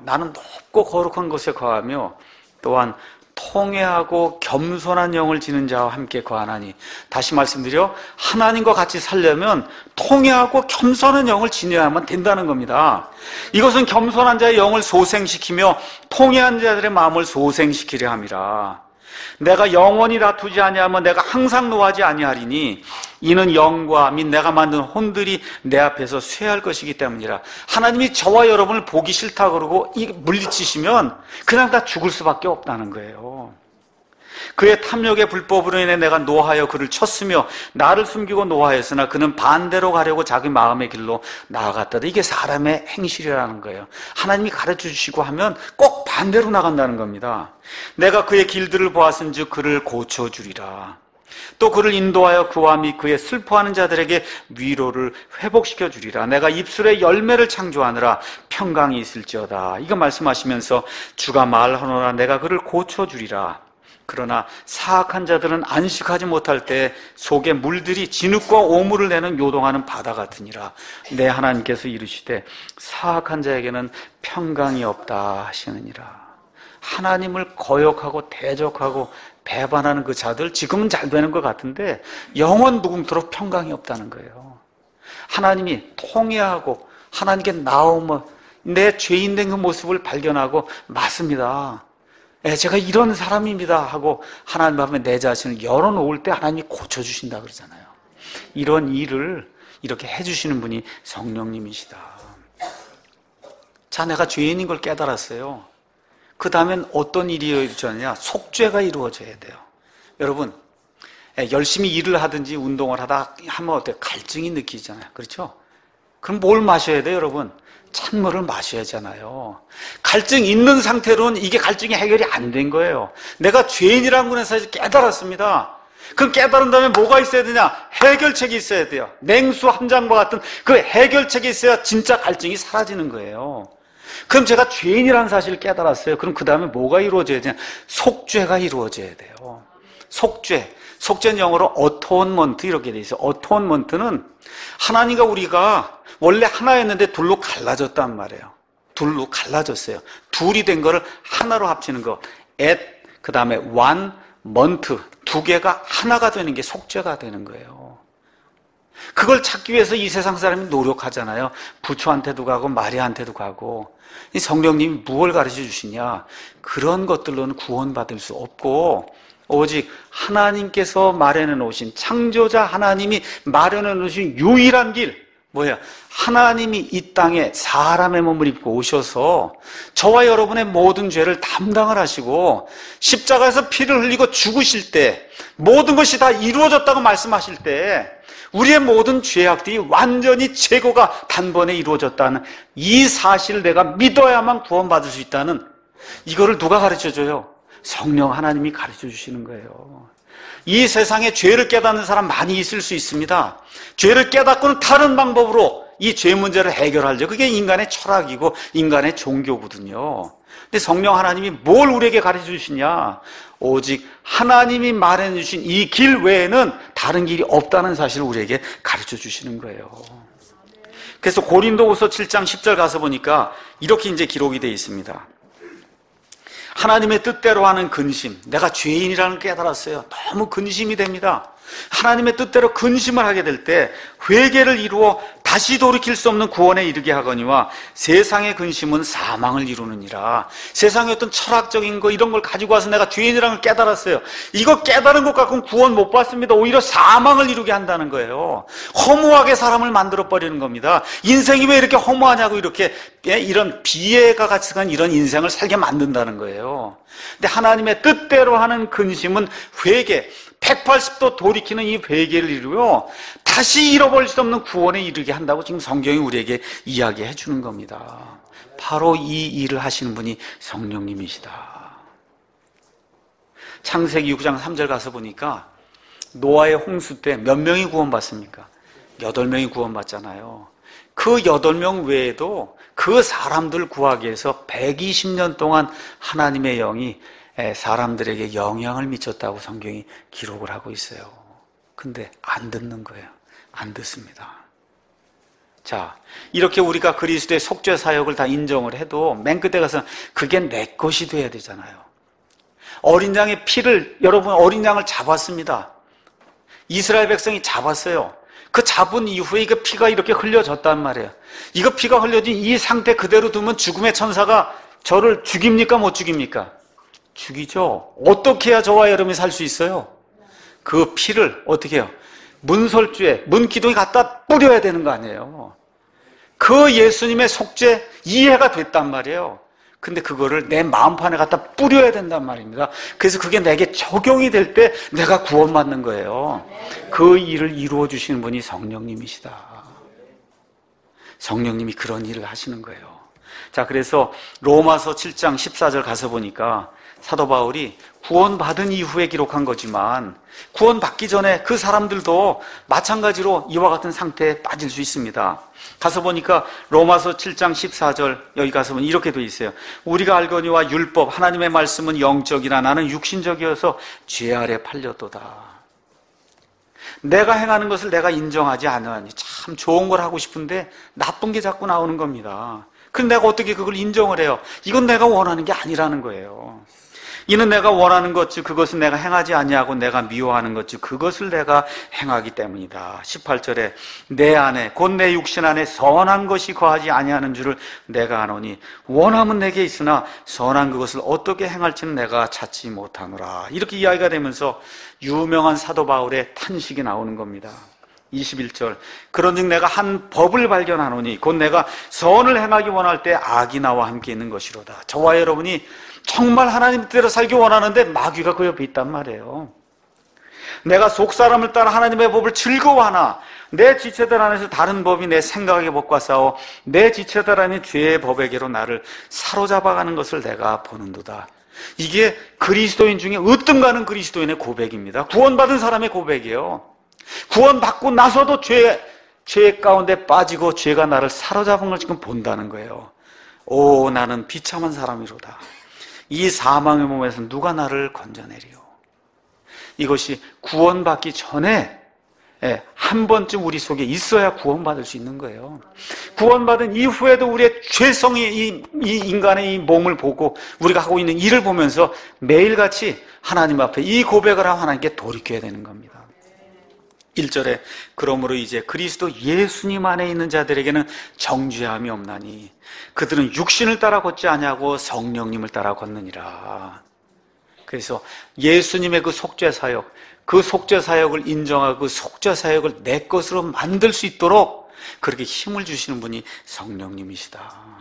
또한 통회하고 겸손한 영을 지는 자와 함께 거하나니. 다시 말씀드려, 하나님과 같이 살려면 통회하고 겸손한 영을 지녀야만 된다는 겁니다. 이것은 겸손한 자의 영을 소생시키며 통회한 자들의 마음을 소생시키려 함이라. 내가 영원히 다투지 아니하면 내가 항상 노하지 아니하리니 이는 영과 및 내가 만든 혼들이 내 앞에서 쇠할 것이기 때문이라. 하나님이 저와 여러분을 보기 싫다 그러고 물리치시면 그냥 다 죽을 수밖에 없다는 거예요. 그의 탐욕의 불법으로 인해 내가 노하여 그를 쳤으며 나를 숨기고 노하였으나 그는 반대로 가려고 자기 마음의 길로 나아갔다. 이게 사람의 행실이라는 거예요. 하나님이 가르쳐 주시고 하면 꼭 반대로 나간다는 겁니다. 내가 그의 길들을 보았은즉 그를 고쳐주리라. 또 그를 인도하여 그와 및 그의 슬퍼하는 자들에게 위로를 회복시켜 주리라. 내가 입술에 열매를 창조하느라 평강이 있을지어다. 이거 말씀하시면서 주가 말하노라. 내가 그를 고쳐주리라. 그러나 사악한 자들은 안식하지 못할 때 속에 물들이 진흙과 오물을 내는 요동하는 바다 같으니라. 내 하나님께서 이르시되 사악한 자에게는 평강이 없다 하시느니라. 하나님을 거역하고 대적하고 배반하는 그 자들, 지금은 잘 되는 것 같은데 영원 무궁토록 평강이 없다는 거예요. 하나님이 통회하고 하나님께 나오면 내 죄인된 그 모습을 발견하고, 맞습니다, 제가 이런 사람입니다 하고 하나님 앞에 내 자신을 열어놓을 때 하나님이 고쳐주신다 그러잖아요. 이런 일을 이렇게 해주시는 분이 성령님이시다. 자, 내가 죄인인 걸 깨달았어요. 그 다음엔 어떤 일이 이루어지느냐? 속죄가 이루어져야 돼요. 여러분, 열심히 일을 하든지 운동을 하다 하면 어때요? 갈증이 느끼잖아요. 그렇죠? 그럼 뭘 마셔야 돼요, 여러분? 찬물을 마셔야 하잖아요. 갈증 있는 상태로는 이게 갈증이 해결이 안 된 거예요. 내가 죄인이라는 것에서 깨달았습니다. 그럼 깨달은 다음에 뭐가 있어야 되냐? 해결책이 있어야 돼요. 냉수 한 잔과 같은 그 해결책이 있어야 진짜 갈증이 사라지는 거예요. 그럼 제가 죄인이라는 사실을 깨달았어요. 그럼 그 다음에 뭐가 이루어져야 되냐? 속죄가 이루어져야 돼요. 속죄는 영어로 어토먼트 이렇게 돼 있어요. 어토먼트는 하나님과 우리가 원래 하나였는데 둘로 갈라졌단 말이에요. 둘로 갈라졌어요. 둘이 된 거를 하나로 합치는 거. 그 다음에 one month, 두 개가 하나가 되는 게 속죄가 되는 거예요. 그걸 찾기 위해서 이 세상 사람이 노력하잖아요. 부처한테도 가고 마리아한테도 가고. 이 성령님이 무엇을 가르쳐 주시냐? 그런 것들로는 구원받을 수 없고 오직 하나님께서 마련해 놓으신, 창조자 하나님이 마련해 놓으신 유일한 길, 뭐야? 하나님이 이 땅에 사람의 몸을 입고 오셔서 저와 여러분의 모든 죄를 담당을 하시고 십자가에서 피를 흘리고 죽으실 때 모든 것이 다 이루어졌다고 말씀하실 때 우리의 모든 죄악들이 완전히 제거가 단번에 이루어졌다는 이 사실을 내가 믿어야만 구원받을 수 있다는, 이거를 누가 가르쳐줘요? 성령 하나님이 가르쳐 주시는 거예요. 이 세상에 죄를 깨닫는 사람 많이 있을 수 있습니다. 죄를 깨닫고는 다른 방법으로 이 죄 문제를 해결하려고. 그게 인간의 철학이고 인간의 종교거든요. 근데 성령 하나님이 뭘 우리에게 가르쳐 주시냐? 오직 하나님이 마련해 주신 이 길 외에는 다른 길이 없다는 사실을 우리에게 가르쳐 주시는 거예요. 그래서 고린도후서 7장 10절 가서 보니까 이렇게 이제 기록이 되어 있습니다. 하나님의 뜻대로 하는 근심, 내가 죄인이라는 걸 깨달았어요. 너무 근심이 됩니다. 하나님의 뜻대로 근심을 하게 될 때 회개를 이루어 다시 돌이킬 수 없는 구원에 이르게 하거니와 세상의 근심은 사망을 이루느니라. 세상의 어떤 철학적인 거 이런 걸 가지고 와서 내가 죄인이라는 걸 깨달았어요. 이거 깨달은 것 갖고는 구원 못 받습니다. 오히려 사망을 이루게 한다는 거예요. 허무하게 사람을 만들어 버리는 겁니다. 인생이 왜 이렇게 허무하냐고 이렇게 이런 비애가 같은 이런 인생을 살게 만든다는 거예요. 근데 하나님의 뜻대로 하는 근심은 회개, 180도 돌이키는 이 회개를 이루어 다시 잃어버릴 수 없는 구원에 이르게 한다고 지금 성경이 우리에게 이야기해 주는 겁니다. 바로 이 일을 하시는 분이 성령님이시다. 창세기 6장 3절 가서 보니까 노아의 홍수 때 몇 명이 구원받습니까? 8명이 구원받잖아요. 그 8명 외에도 그 사람들 구하기 위해서 120년 동안 하나님의 영이 사람들에게 영향을 미쳤다고 성경이 기록을 하고 있어요. 근데 안 듣는 거예요. 안 듣습니다. 자, 이렇게 우리가 그리스도의 속죄 사역을 다 인정을 해도 맨 끝에 가서 그게 내 것이 돼야 되잖아요. 어린 양의 피를, 여러분 어린 양을 잡았습니다. 이스라엘 백성이 잡았어요. 그 잡은 이후에 이거 피가 이렇게 흘려졌단 말이에요. 이거 피가 흘려진 이 상태 그대로 두면 죽음의 천사가 저를 죽입니까? 못 죽입니까? 죽이죠. 어떻게 해야 저와 여러분이 살 수 있어요? 그 피를 어떻게 해요? 문설주에, 문기둥에 갖다 뿌려야 되는 거 아니에요. 그 예수님의 속죄 이해가 됐단 말이에요. 근데 그거를 내 마음판에 갖다 뿌려야 된단 말입니다. 그래서 그게 내게 적용이 될 때 내가 구원받는 거예요. 그 일을 이루어 주시는 분이 성령님이시다. 성령님이 그런 일을 하시는 거예요. 자, 그래서 로마서 7장 14절 가서 보니까 사도 바울이 구원받은 이후에 기록한 거지만 구원받기 전에 그 사람들도 마찬가지로 이와 같은 상태에 빠질 수 있습니다. 가서 보니까 로마서 7장 14절 여기 가서 보면 이렇게 돼 있어요. 우리가 알거니와 율법 하나님의 말씀은 영적이나 나는 육신적이어서 죄 아래 팔렸도다. 내가 행하는 것을 내가 인정하지 않으니 참 좋은 걸 하고 싶은데 나쁜 게 자꾸 나오는 겁니다. 근데 내가 어떻게 그걸 인정을 해요? 이건 내가 원하는 게 아니라는 거예요. 이는 내가 원하는 것 즉 그것은 내가 행하지 아니하고 내가 미워하는 것 즉 그것을 내가 행하기 때문이다. 18절에 내 안에 곧 내 육신 안에 선한 것이 거하지 아니하는 줄을 내가 아노니 원함은 내게 있으나 선한 그것을 어떻게 행할지는 내가 찾지 못하노라. 이렇게 이야기가 되면서 유명한 사도 바울의 탄식이 나오는 겁니다. 21절 그런즉 내가 한 법을 발견하노니 곧 내가 선을 행하기 원할 때 악이 나와 함께 있는 것이로다. 저와 여러분이 정말 하나님 뜻대로 살기 원하는데 마귀가 그 옆에 있단 말이에요. 내가 속사람을 따라 하나님의 법을 즐거워하나 내 지체들 안에서 다른 법이 내 생각의 법과 싸워 내 지체들 안에 죄의 법에게로 나를 사로잡아가는 것을 내가 보는도다. 이게 그리스도인 중에 으뜸가는 그리스도인의 고백입니다. 구원받은 사람의 고백이에요. 구원받고 나서도 죄 가운데 빠지고 죄가 나를 사로잡은 걸 지금 본다는 거예요. 오, 나는 비참한 사람이로다. 이 사망의 몸에서 누가 나를 건져내리요. 이것이 구원받기 전에 한 번쯤 우리 속에 있어야 구원받을 수 있는 거예요. 구원받은 이후에도 우리의 죄성이 이 인간의 이 몸을 보고 우리가 하고 있는 일을 보면서 매일같이 하나님 앞에 이 고백을 하고 하나님께 돌이켜야 되는 겁니다. 1절에 그러므로 이제 그리스도 예수님 안에 있는 자들에게는 정죄함이 없나니 그들은 육신을 따라 걷지 아니하고 성령님을 따라 걷느니라. 그래서 예수님의 그 속죄 사역, 그 속죄 사역을 인정하고 그 속죄 사역을 내 것으로 만들 수 있도록 그렇게 힘을 주시는 분이 성령님이시다.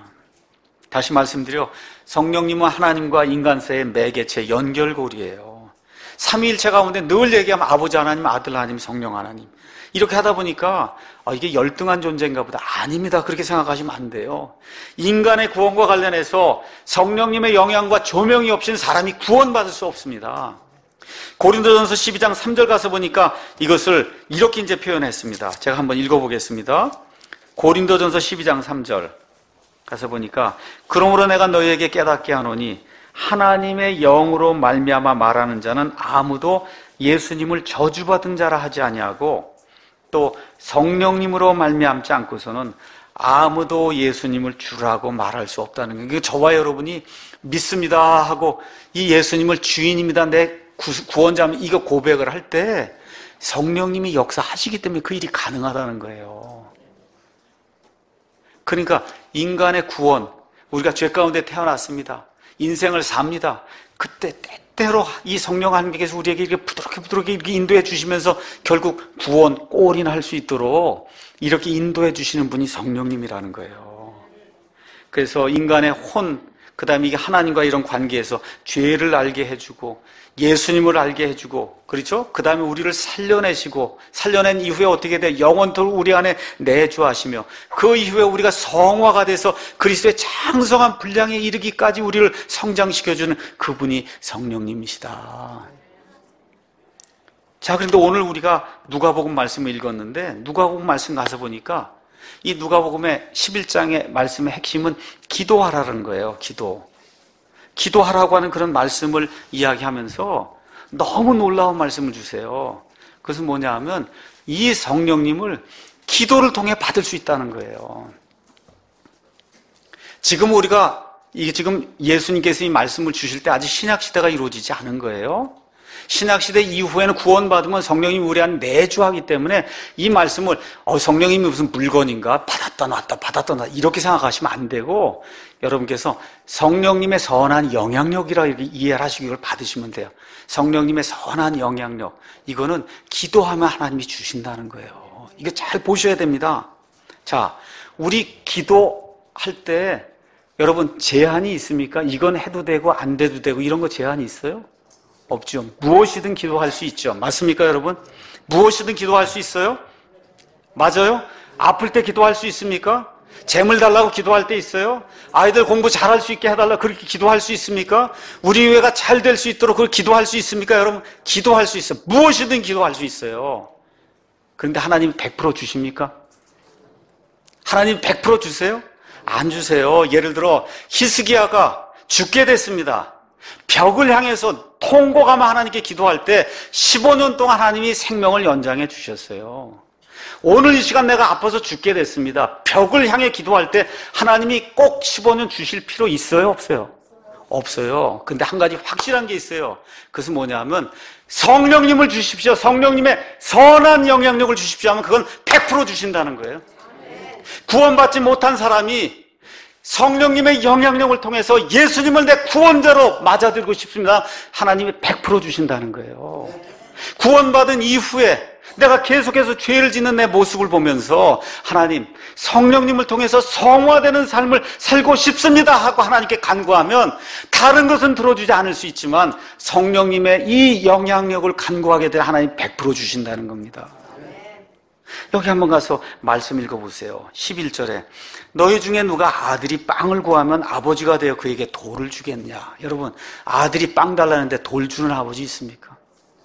다시 말씀드려 성령님은 하나님과 인간 사이의 매개체 연결고리예요. 삼위일체 가운데 늘 얘기하면 아버지 하나님, 아들 하나님, 성령 하나님 이렇게 하다 보니까 이게 열등한 존재인가 보다. 아닙니다. 그렇게 생각하시면 안 돼요. 인간의 구원과 관련해서 성령님의 영향과 조명이 없이는 사람이 구원받을 수 없습니다. 고린도전서 12장 3절 가서 보니까 이것을 이렇게 이제 표현했습니다. 제가 한번 읽어보겠습니다. 고린도전서 12장 3절 가서 보니까 그러므로 내가 너희에게 깨닫게 하노니 하나님의 영으로 말미암아 말하는 자는 아무도 예수님을 저주받은 자라 하지 아니하고 또 성령님으로 말미암지 않고서는 아무도 예수님을 주라고 말할 수 없다는 거예요. 저와 여러분이 믿습니다 하고 이 예수님을 주인입니다, 내 구원자입니다, 이거 고백을 할 때 성령님이 역사하시기 때문에 그 일이 가능하다는 거예요. 그러니까 인간의 구원, 우리가 죄 가운데 태어났습니다. 인생을 삽니다. 그때 때때로 이 성령 하나님께서 우리에게 이렇게 부드럽게 이렇게 인도해 주시면서 결국 구원, 골인할 수 있도록 이렇게 인도해 주시는 분이 성령님이라는 거예요. 그래서 인간의 그 다음에 이게 하나님과 이런 관계에서 죄를 알게 해주고 예수님을 알게 해주고, 그렇죠? 그 다음에 우리를 살려내시고, 살려낸 이후에 어떻게 돼? 영원토록 우리 안에 내주하시며, 그 이후에 우리가 성화가 돼서 그리스도의 장성한 분량에 이르기까지 우리를 성장시켜주는 그분이 성령님이시다. 자, 그런데 오늘 우리가 누가복음 말씀을 읽었는데, 누가복음 말씀 가서 보니까 이 누가복음의 11장의 말씀의 핵심은 기도하라는 거예요. 기도하라고 하는 그런 말씀을 이야기하면서 너무 놀라운 말씀을 주세요. 그것은 뭐냐 하면 이 성령님을 기도를 통해 받을 수 있다는 거예요. 지금 지금 예수님께서 이 말씀을 주실 때 아직 신약시대가 이루어지지 않은 거예요. 신약시대 이후에는 구원받으면 성령님이 우리 안에 내주하기 때문에 이 말씀을 성령님이 무슨 물건인가? 받았다 놨다 이렇게 생각하시면 안 되고, 여러분께서 성령님의 선한 영향력이라 이렇게 이해를 하시고 이걸 받으시면 돼요. 성령님의 선한 영향력, 이거는 기도하면 하나님이 주신다는 거예요. 이거 잘 보셔야 됩니다. 자, 우리 기도할 때 여러분 제한이 있습니까? 이건 해도 되고 안 돼도 되고 이런 거 제한이 있어요? 없죠. 무엇이든 기도할 수 있죠. 맞습니까, 여러분? 무엇이든 기도할 수 있어요? 맞아요? 아플 때 기도할 수 있습니까? 재물 달라고 기도할 때 있어요? 아이들 공부 잘할 수 있게 해달라고 그렇게 기도할 수 있습니까? 우리 교회가 잘 될 수 있도록 그렇게 기도할 수 있습니까, 여러분? 기도할 수 있어요. 무엇이든 기도할 수 있어요. 그런데 하나님 100% 주십니까? 하나님 100% 주세요? 안 주세요. 예를 들어 히스기야가 죽게 됐습니다. 벽을 향해서 통곡하며 하나님께 기도할 때 15년 동안 하나님이 생명을 연장해 주셨어요. 오늘 이 시간 내가 아파서 죽게 됐습니다. 벽을 향해 기도할 때 하나님이 꼭 15년 주실 필요 있어요? 없어요? 없어요. 근데 한 가지 확실한 게 있어요. 그것은 뭐냐면 성령님을 주십시오. 성령님의 선한 영향력을 주십시오 하면 그건 100% 주신다는 거예요. 구원받지 못한 사람이 성령님의 영향력을 통해서 예수님을 내 구원자로 맞아들고 싶습니다. 하나님이 100% 주신다는 거예요. 구원받은 이후에 내가 계속해서 죄를 짓는 내 모습을 보면서 하나님, 성령님을 통해서 성화되는 삶을 살고 싶습니다 하고 하나님께 간구하면 다른 것은 들어주지 않을 수 있지만 성령님의 이 영향력을 간구하게 되면 하나님 100% 주신다는 겁니다. 여기 한번 가서 말씀 읽어보세요. 11절에 너희 중에 누가 아들이 빵을 구하면 아버지가 되어 그에게 돌을 주겠냐. 여러분, 아들이 빵 달라는데 돌 주는 아버지 있습니까?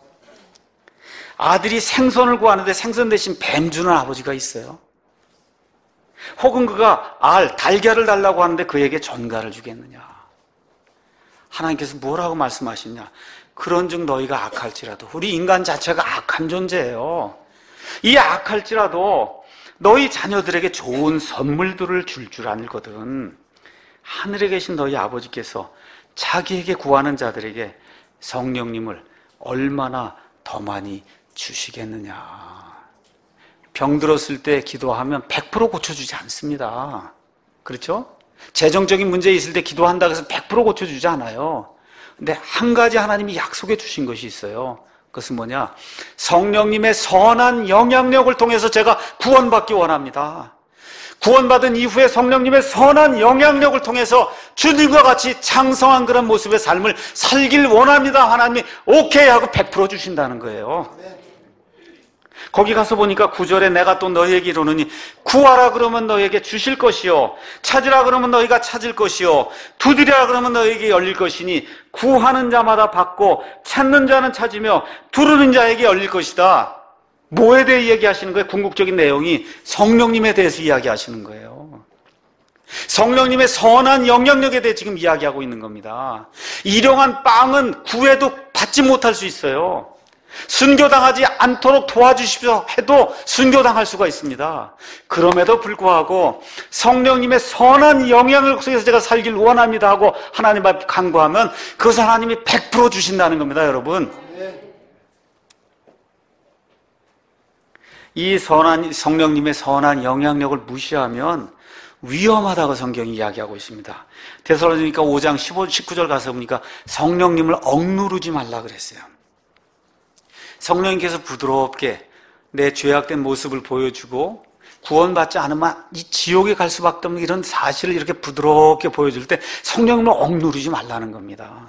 아들이 생선을 구하는데 생선 대신 뱀 주는 아버지가 있어요? 혹은 그가 달걀을 달라고 하는데 그에게 전갈을 주겠느냐. 하나님께서 뭐라고 말씀하시냐. 그런즉 너희가 악할지라도, 우리 인간 자체가 악한 존재예요. 이 악할지라도 너희 자녀들에게 좋은 선물들을 줄 알거든. 하늘에 계신 너희 아버지께서 자기에게 구하는 자들에게 성령님을 얼마나 더 많이 주시겠느냐. 병 들었을 때 기도하면 100% 고쳐주지 않습니다. 그렇죠? 재정적인 문제 있을 때 기도한다고 해서 100% 고쳐주지 않아요. 근데 한 가지 하나님이 약속해 주신 것이 있어요. 그것은 뭐냐? 성령님의 선한 영향력을 통해서 제가 구원받기 원합니다. 구원받은 이후에 성령님의 선한 영향력을 통해서 주님과 같이 장성한 그런 모습의 삶을 살길 원합니다. 하나님이 오케이 하고 100% 주신다는 거예요. 거기 가서 보니까 9절에 내가 또 너희에게 이르노니 구하라 그러면 너희에게 주실 것이요 찾으라 그러면 너희가 찾을 것이요 두드리라 그러면 너희에게 열릴 것이니 구하는 자마다 받고 찾는 자는 찾으며 두드리는 자에게 열릴 것이다. 뭐에 대해 이야기하시는 거예요? 궁극적인 내용이 성령님에 대해서 이야기하시는 거예요. 성령님의 선한 영향력에 대해 지금 이야기하고 있는 겁니다. 일용한 빵은 구해도 받지 못할 수 있어요. 순교당하지 않도록 도와주십시오 해도 순교당할 수가 있습니다. 그럼에도 불구하고 성령님의 선한 영향을 속에서 제가 살길 원합니다 하고 하나님 앞에 간구하면 그것을 하나님이 100% 주신다는 겁니다, 여러분. 이 성령님의 선한 영향력을 무시하면 위험하다고 성경이 이야기하고 있습니다. 데살로니가 5장 19절 가서 보니까 성령님을 억누르지 말라 그랬어요. 성령님께서 부드럽게 내 죄악된 모습을 보여주고 구원받지 않으면 이 지옥에 갈 수밖에 없는 이런 사실을 이렇게 부드럽게 보여줄 때 성령님을 억누르지 말라는 겁니다.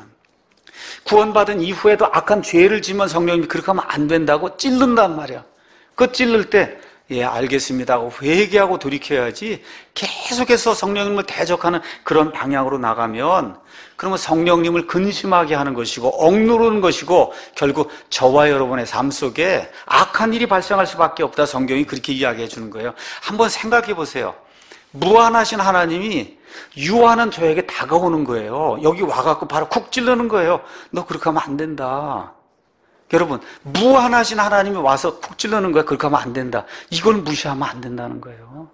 구원받은 이후에도 악한 죄를 지면 성령님이 그렇게 하면 안 된다고 찔른단 말이야. 그 찔를 때 예, 알겠습니다 하고 회개하고 돌이켜야지 계속해서 성령님을 대적하는 그런 방향으로 나가면 그러면 성령님을 근심하게 하는 것이고 억누르는 것이고 결국 저와 여러분의 삶 속에 악한 일이 발생할 수밖에 없다. 성경이 그렇게 이야기해 주는 거예요. 한번 생각해 보세요. 무한하신 하나님이 유하는 저에게 다가오는 거예요. 여기 와갖고 바로 쿡 찔르는 거예요. 너 그렇게 하면 안 된다. 여러분, 무한하신 하나님이 와서 쿡 찔르는 거야. 그렇게 하면 안 된다. 이걸 무시하면 안 된다는 거예요.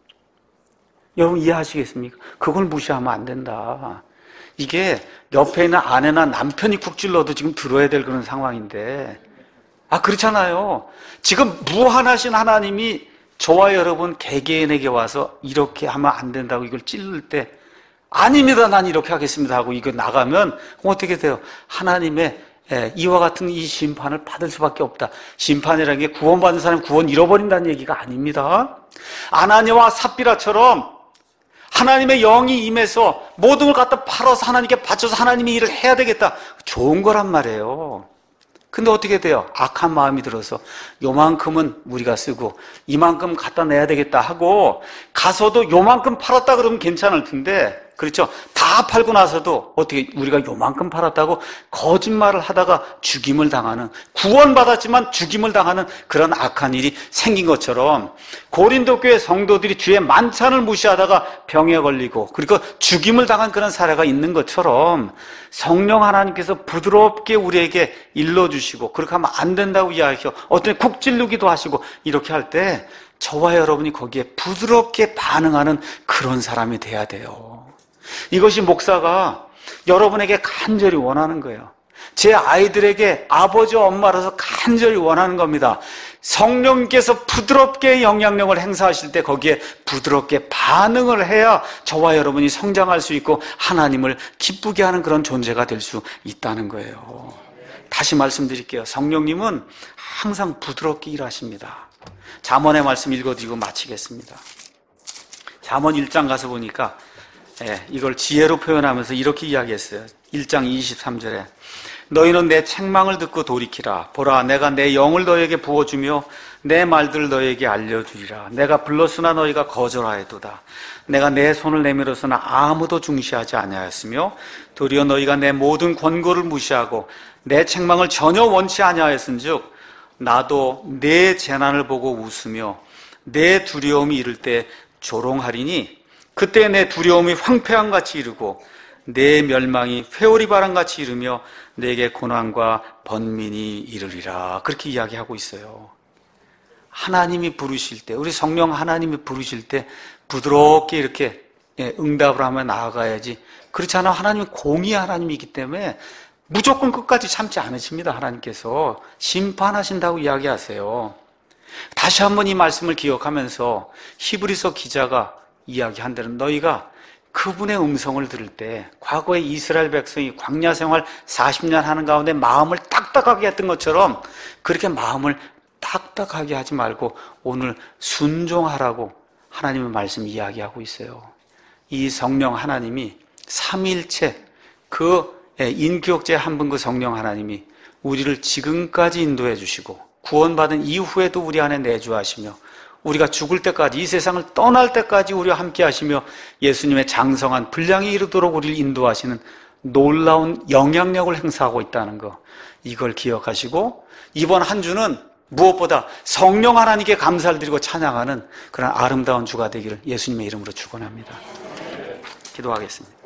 여러분 이해하시겠습니까? 그걸 무시하면 안 된다. 이게 옆에 있는 아내나 남편이 쿡 찔러도 지금 들어야 될 그런 상황인데 그렇잖아요. 지금 무한하신 하나님이 저와 여러분 개개인에게 와서 이렇게 하면 안 된다고 이걸 찔를 때 아닙니다. 난 이렇게 하겠습니다 하고 이거 나가면 어떻게 돼요? 하나님의 이와 같은 이 심판을 받을 수밖에 없다. 심판이라는 게 구원받은 사람이 구원 잃어버린다는 얘기가 아닙니다. 아나니아와 삽비라처럼 하나님의 영이 임해서 모든 걸 갖다 팔아서 하나님께 바쳐서 하나님의 일을 해야 되겠다. 좋은 거란 말이에요. 근데 어떻게 돼요? 악한 마음이 들어서 요만큼은 우리가 쓰고 이만큼 갖다 내야 되겠다 하고 가서도 요만큼 팔았다 그러면 괜찮을 텐데 그렇죠? 다 팔고 나서도 어떻게 우리가 요만큼 팔았다고 거짓말을 하다가 죽임을 당하는 구원받았지만 죽임을 당하는 그런 악한 일이 생긴 것처럼 고린도 교회 성도들이 주의 만찬을 무시하다가 병에 걸리고 그리고 죽임을 당한 그런 사례가 있는 것처럼 성령 하나님께서 부드럽게 우리에게 일러주시고 그렇게 하면 안 된다고 이야기하고 어떤 쿡 찔르기도 하시고 이렇게 할 때 저와 여러분이 거기에 부드럽게 반응하는 그런 사람이 돼야 돼요. 이것이 목사가 여러분에게 간절히 원하는 거예요. 제 아이들에게 아버지 엄마로서 간절히 원하는 겁니다. 성령께서 부드럽게 영향력을 행사하실 때 거기에 부드럽게 반응을 해야 저와 여러분이 성장할 수 있고 하나님을 기쁘게 하는 그런 존재가 될 수 있다는 거예요. 다시 말씀드릴게요. 성령님은 항상 부드럽게 일하십니다. 잠언의 말씀 읽어드리고 마치겠습니다. 잠언 1장 가서 보니까 이걸 지혜로 표현하면서 이렇게 이야기했어요. 1장 23절에 너희는 내 책망을 듣고 돌이키라. 보라, 내가 내 영을 너희에게 부어주며 내 말들을 너희에게 알려주리라. 내가 불렀으나 너희가 거절하였도다. 내가 내 손을 내밀었으나 아무도 중시하지 아니하였으며 도리어 너희가 내 모든 권고를 무시하고 내 책망을 전혀 원치 아니하였은즉 나도 내 재난을 보고 웃으며 내 두려움이 이를 때 조롱하리니 그때 내 두려움이 황폐함같이 이르고 내 멸망이 회오리 바람같이 이르며 내게 고난과 번민이 이르리라. 그렇게 이야기하고 있어요. 하나님이 부르실 때, 우리 성령 하나님이 부르실 때 부드럽게 이렇게 응답을 하며 나아가야지. 그렇지 않으면 하나님은 공의 하나님이기 때문에 무조건 끝까지 참지 않으십니다. 하나님께서 심판하신다고 이야기하세요. 다시 한번 이 말씀을 기억하면서 히브리서 기자가 이야기한 대로 너희가 그분의 음성을 들을 때 과거에 이스라엘 백성이 광야 생활 40년 하는 가운데 마음을 딱딱하게 했던 것처럼 그렇게 마음을 딱딱하게 하지 말고 오늘 순종하라고 하나님의 말씀 이야기하고 있어요. 이 성령 하나님이 삼위일체 그 인격제 한 분 그 성령 하나님이 우리를 지금까지 인도해 주시고 구원받은 이후에도 우리 안에 내주하시며 우리가 죽을 때까지 이 세상을 떠날 때까지 우리와 함께 하시며 예수님의 장성한 분량에 이르도록 우리를 인도하시는 놀라운 영향력을 행사하고 있다는 거, 이걸 기억하시고 이번 한 주는 무엇보다 성령 하나님께 감사를 드리고 찬양하는 그런 아름다운 주가 되기를 예수님의 이름으로 축원합니다. 기도하겠습니다.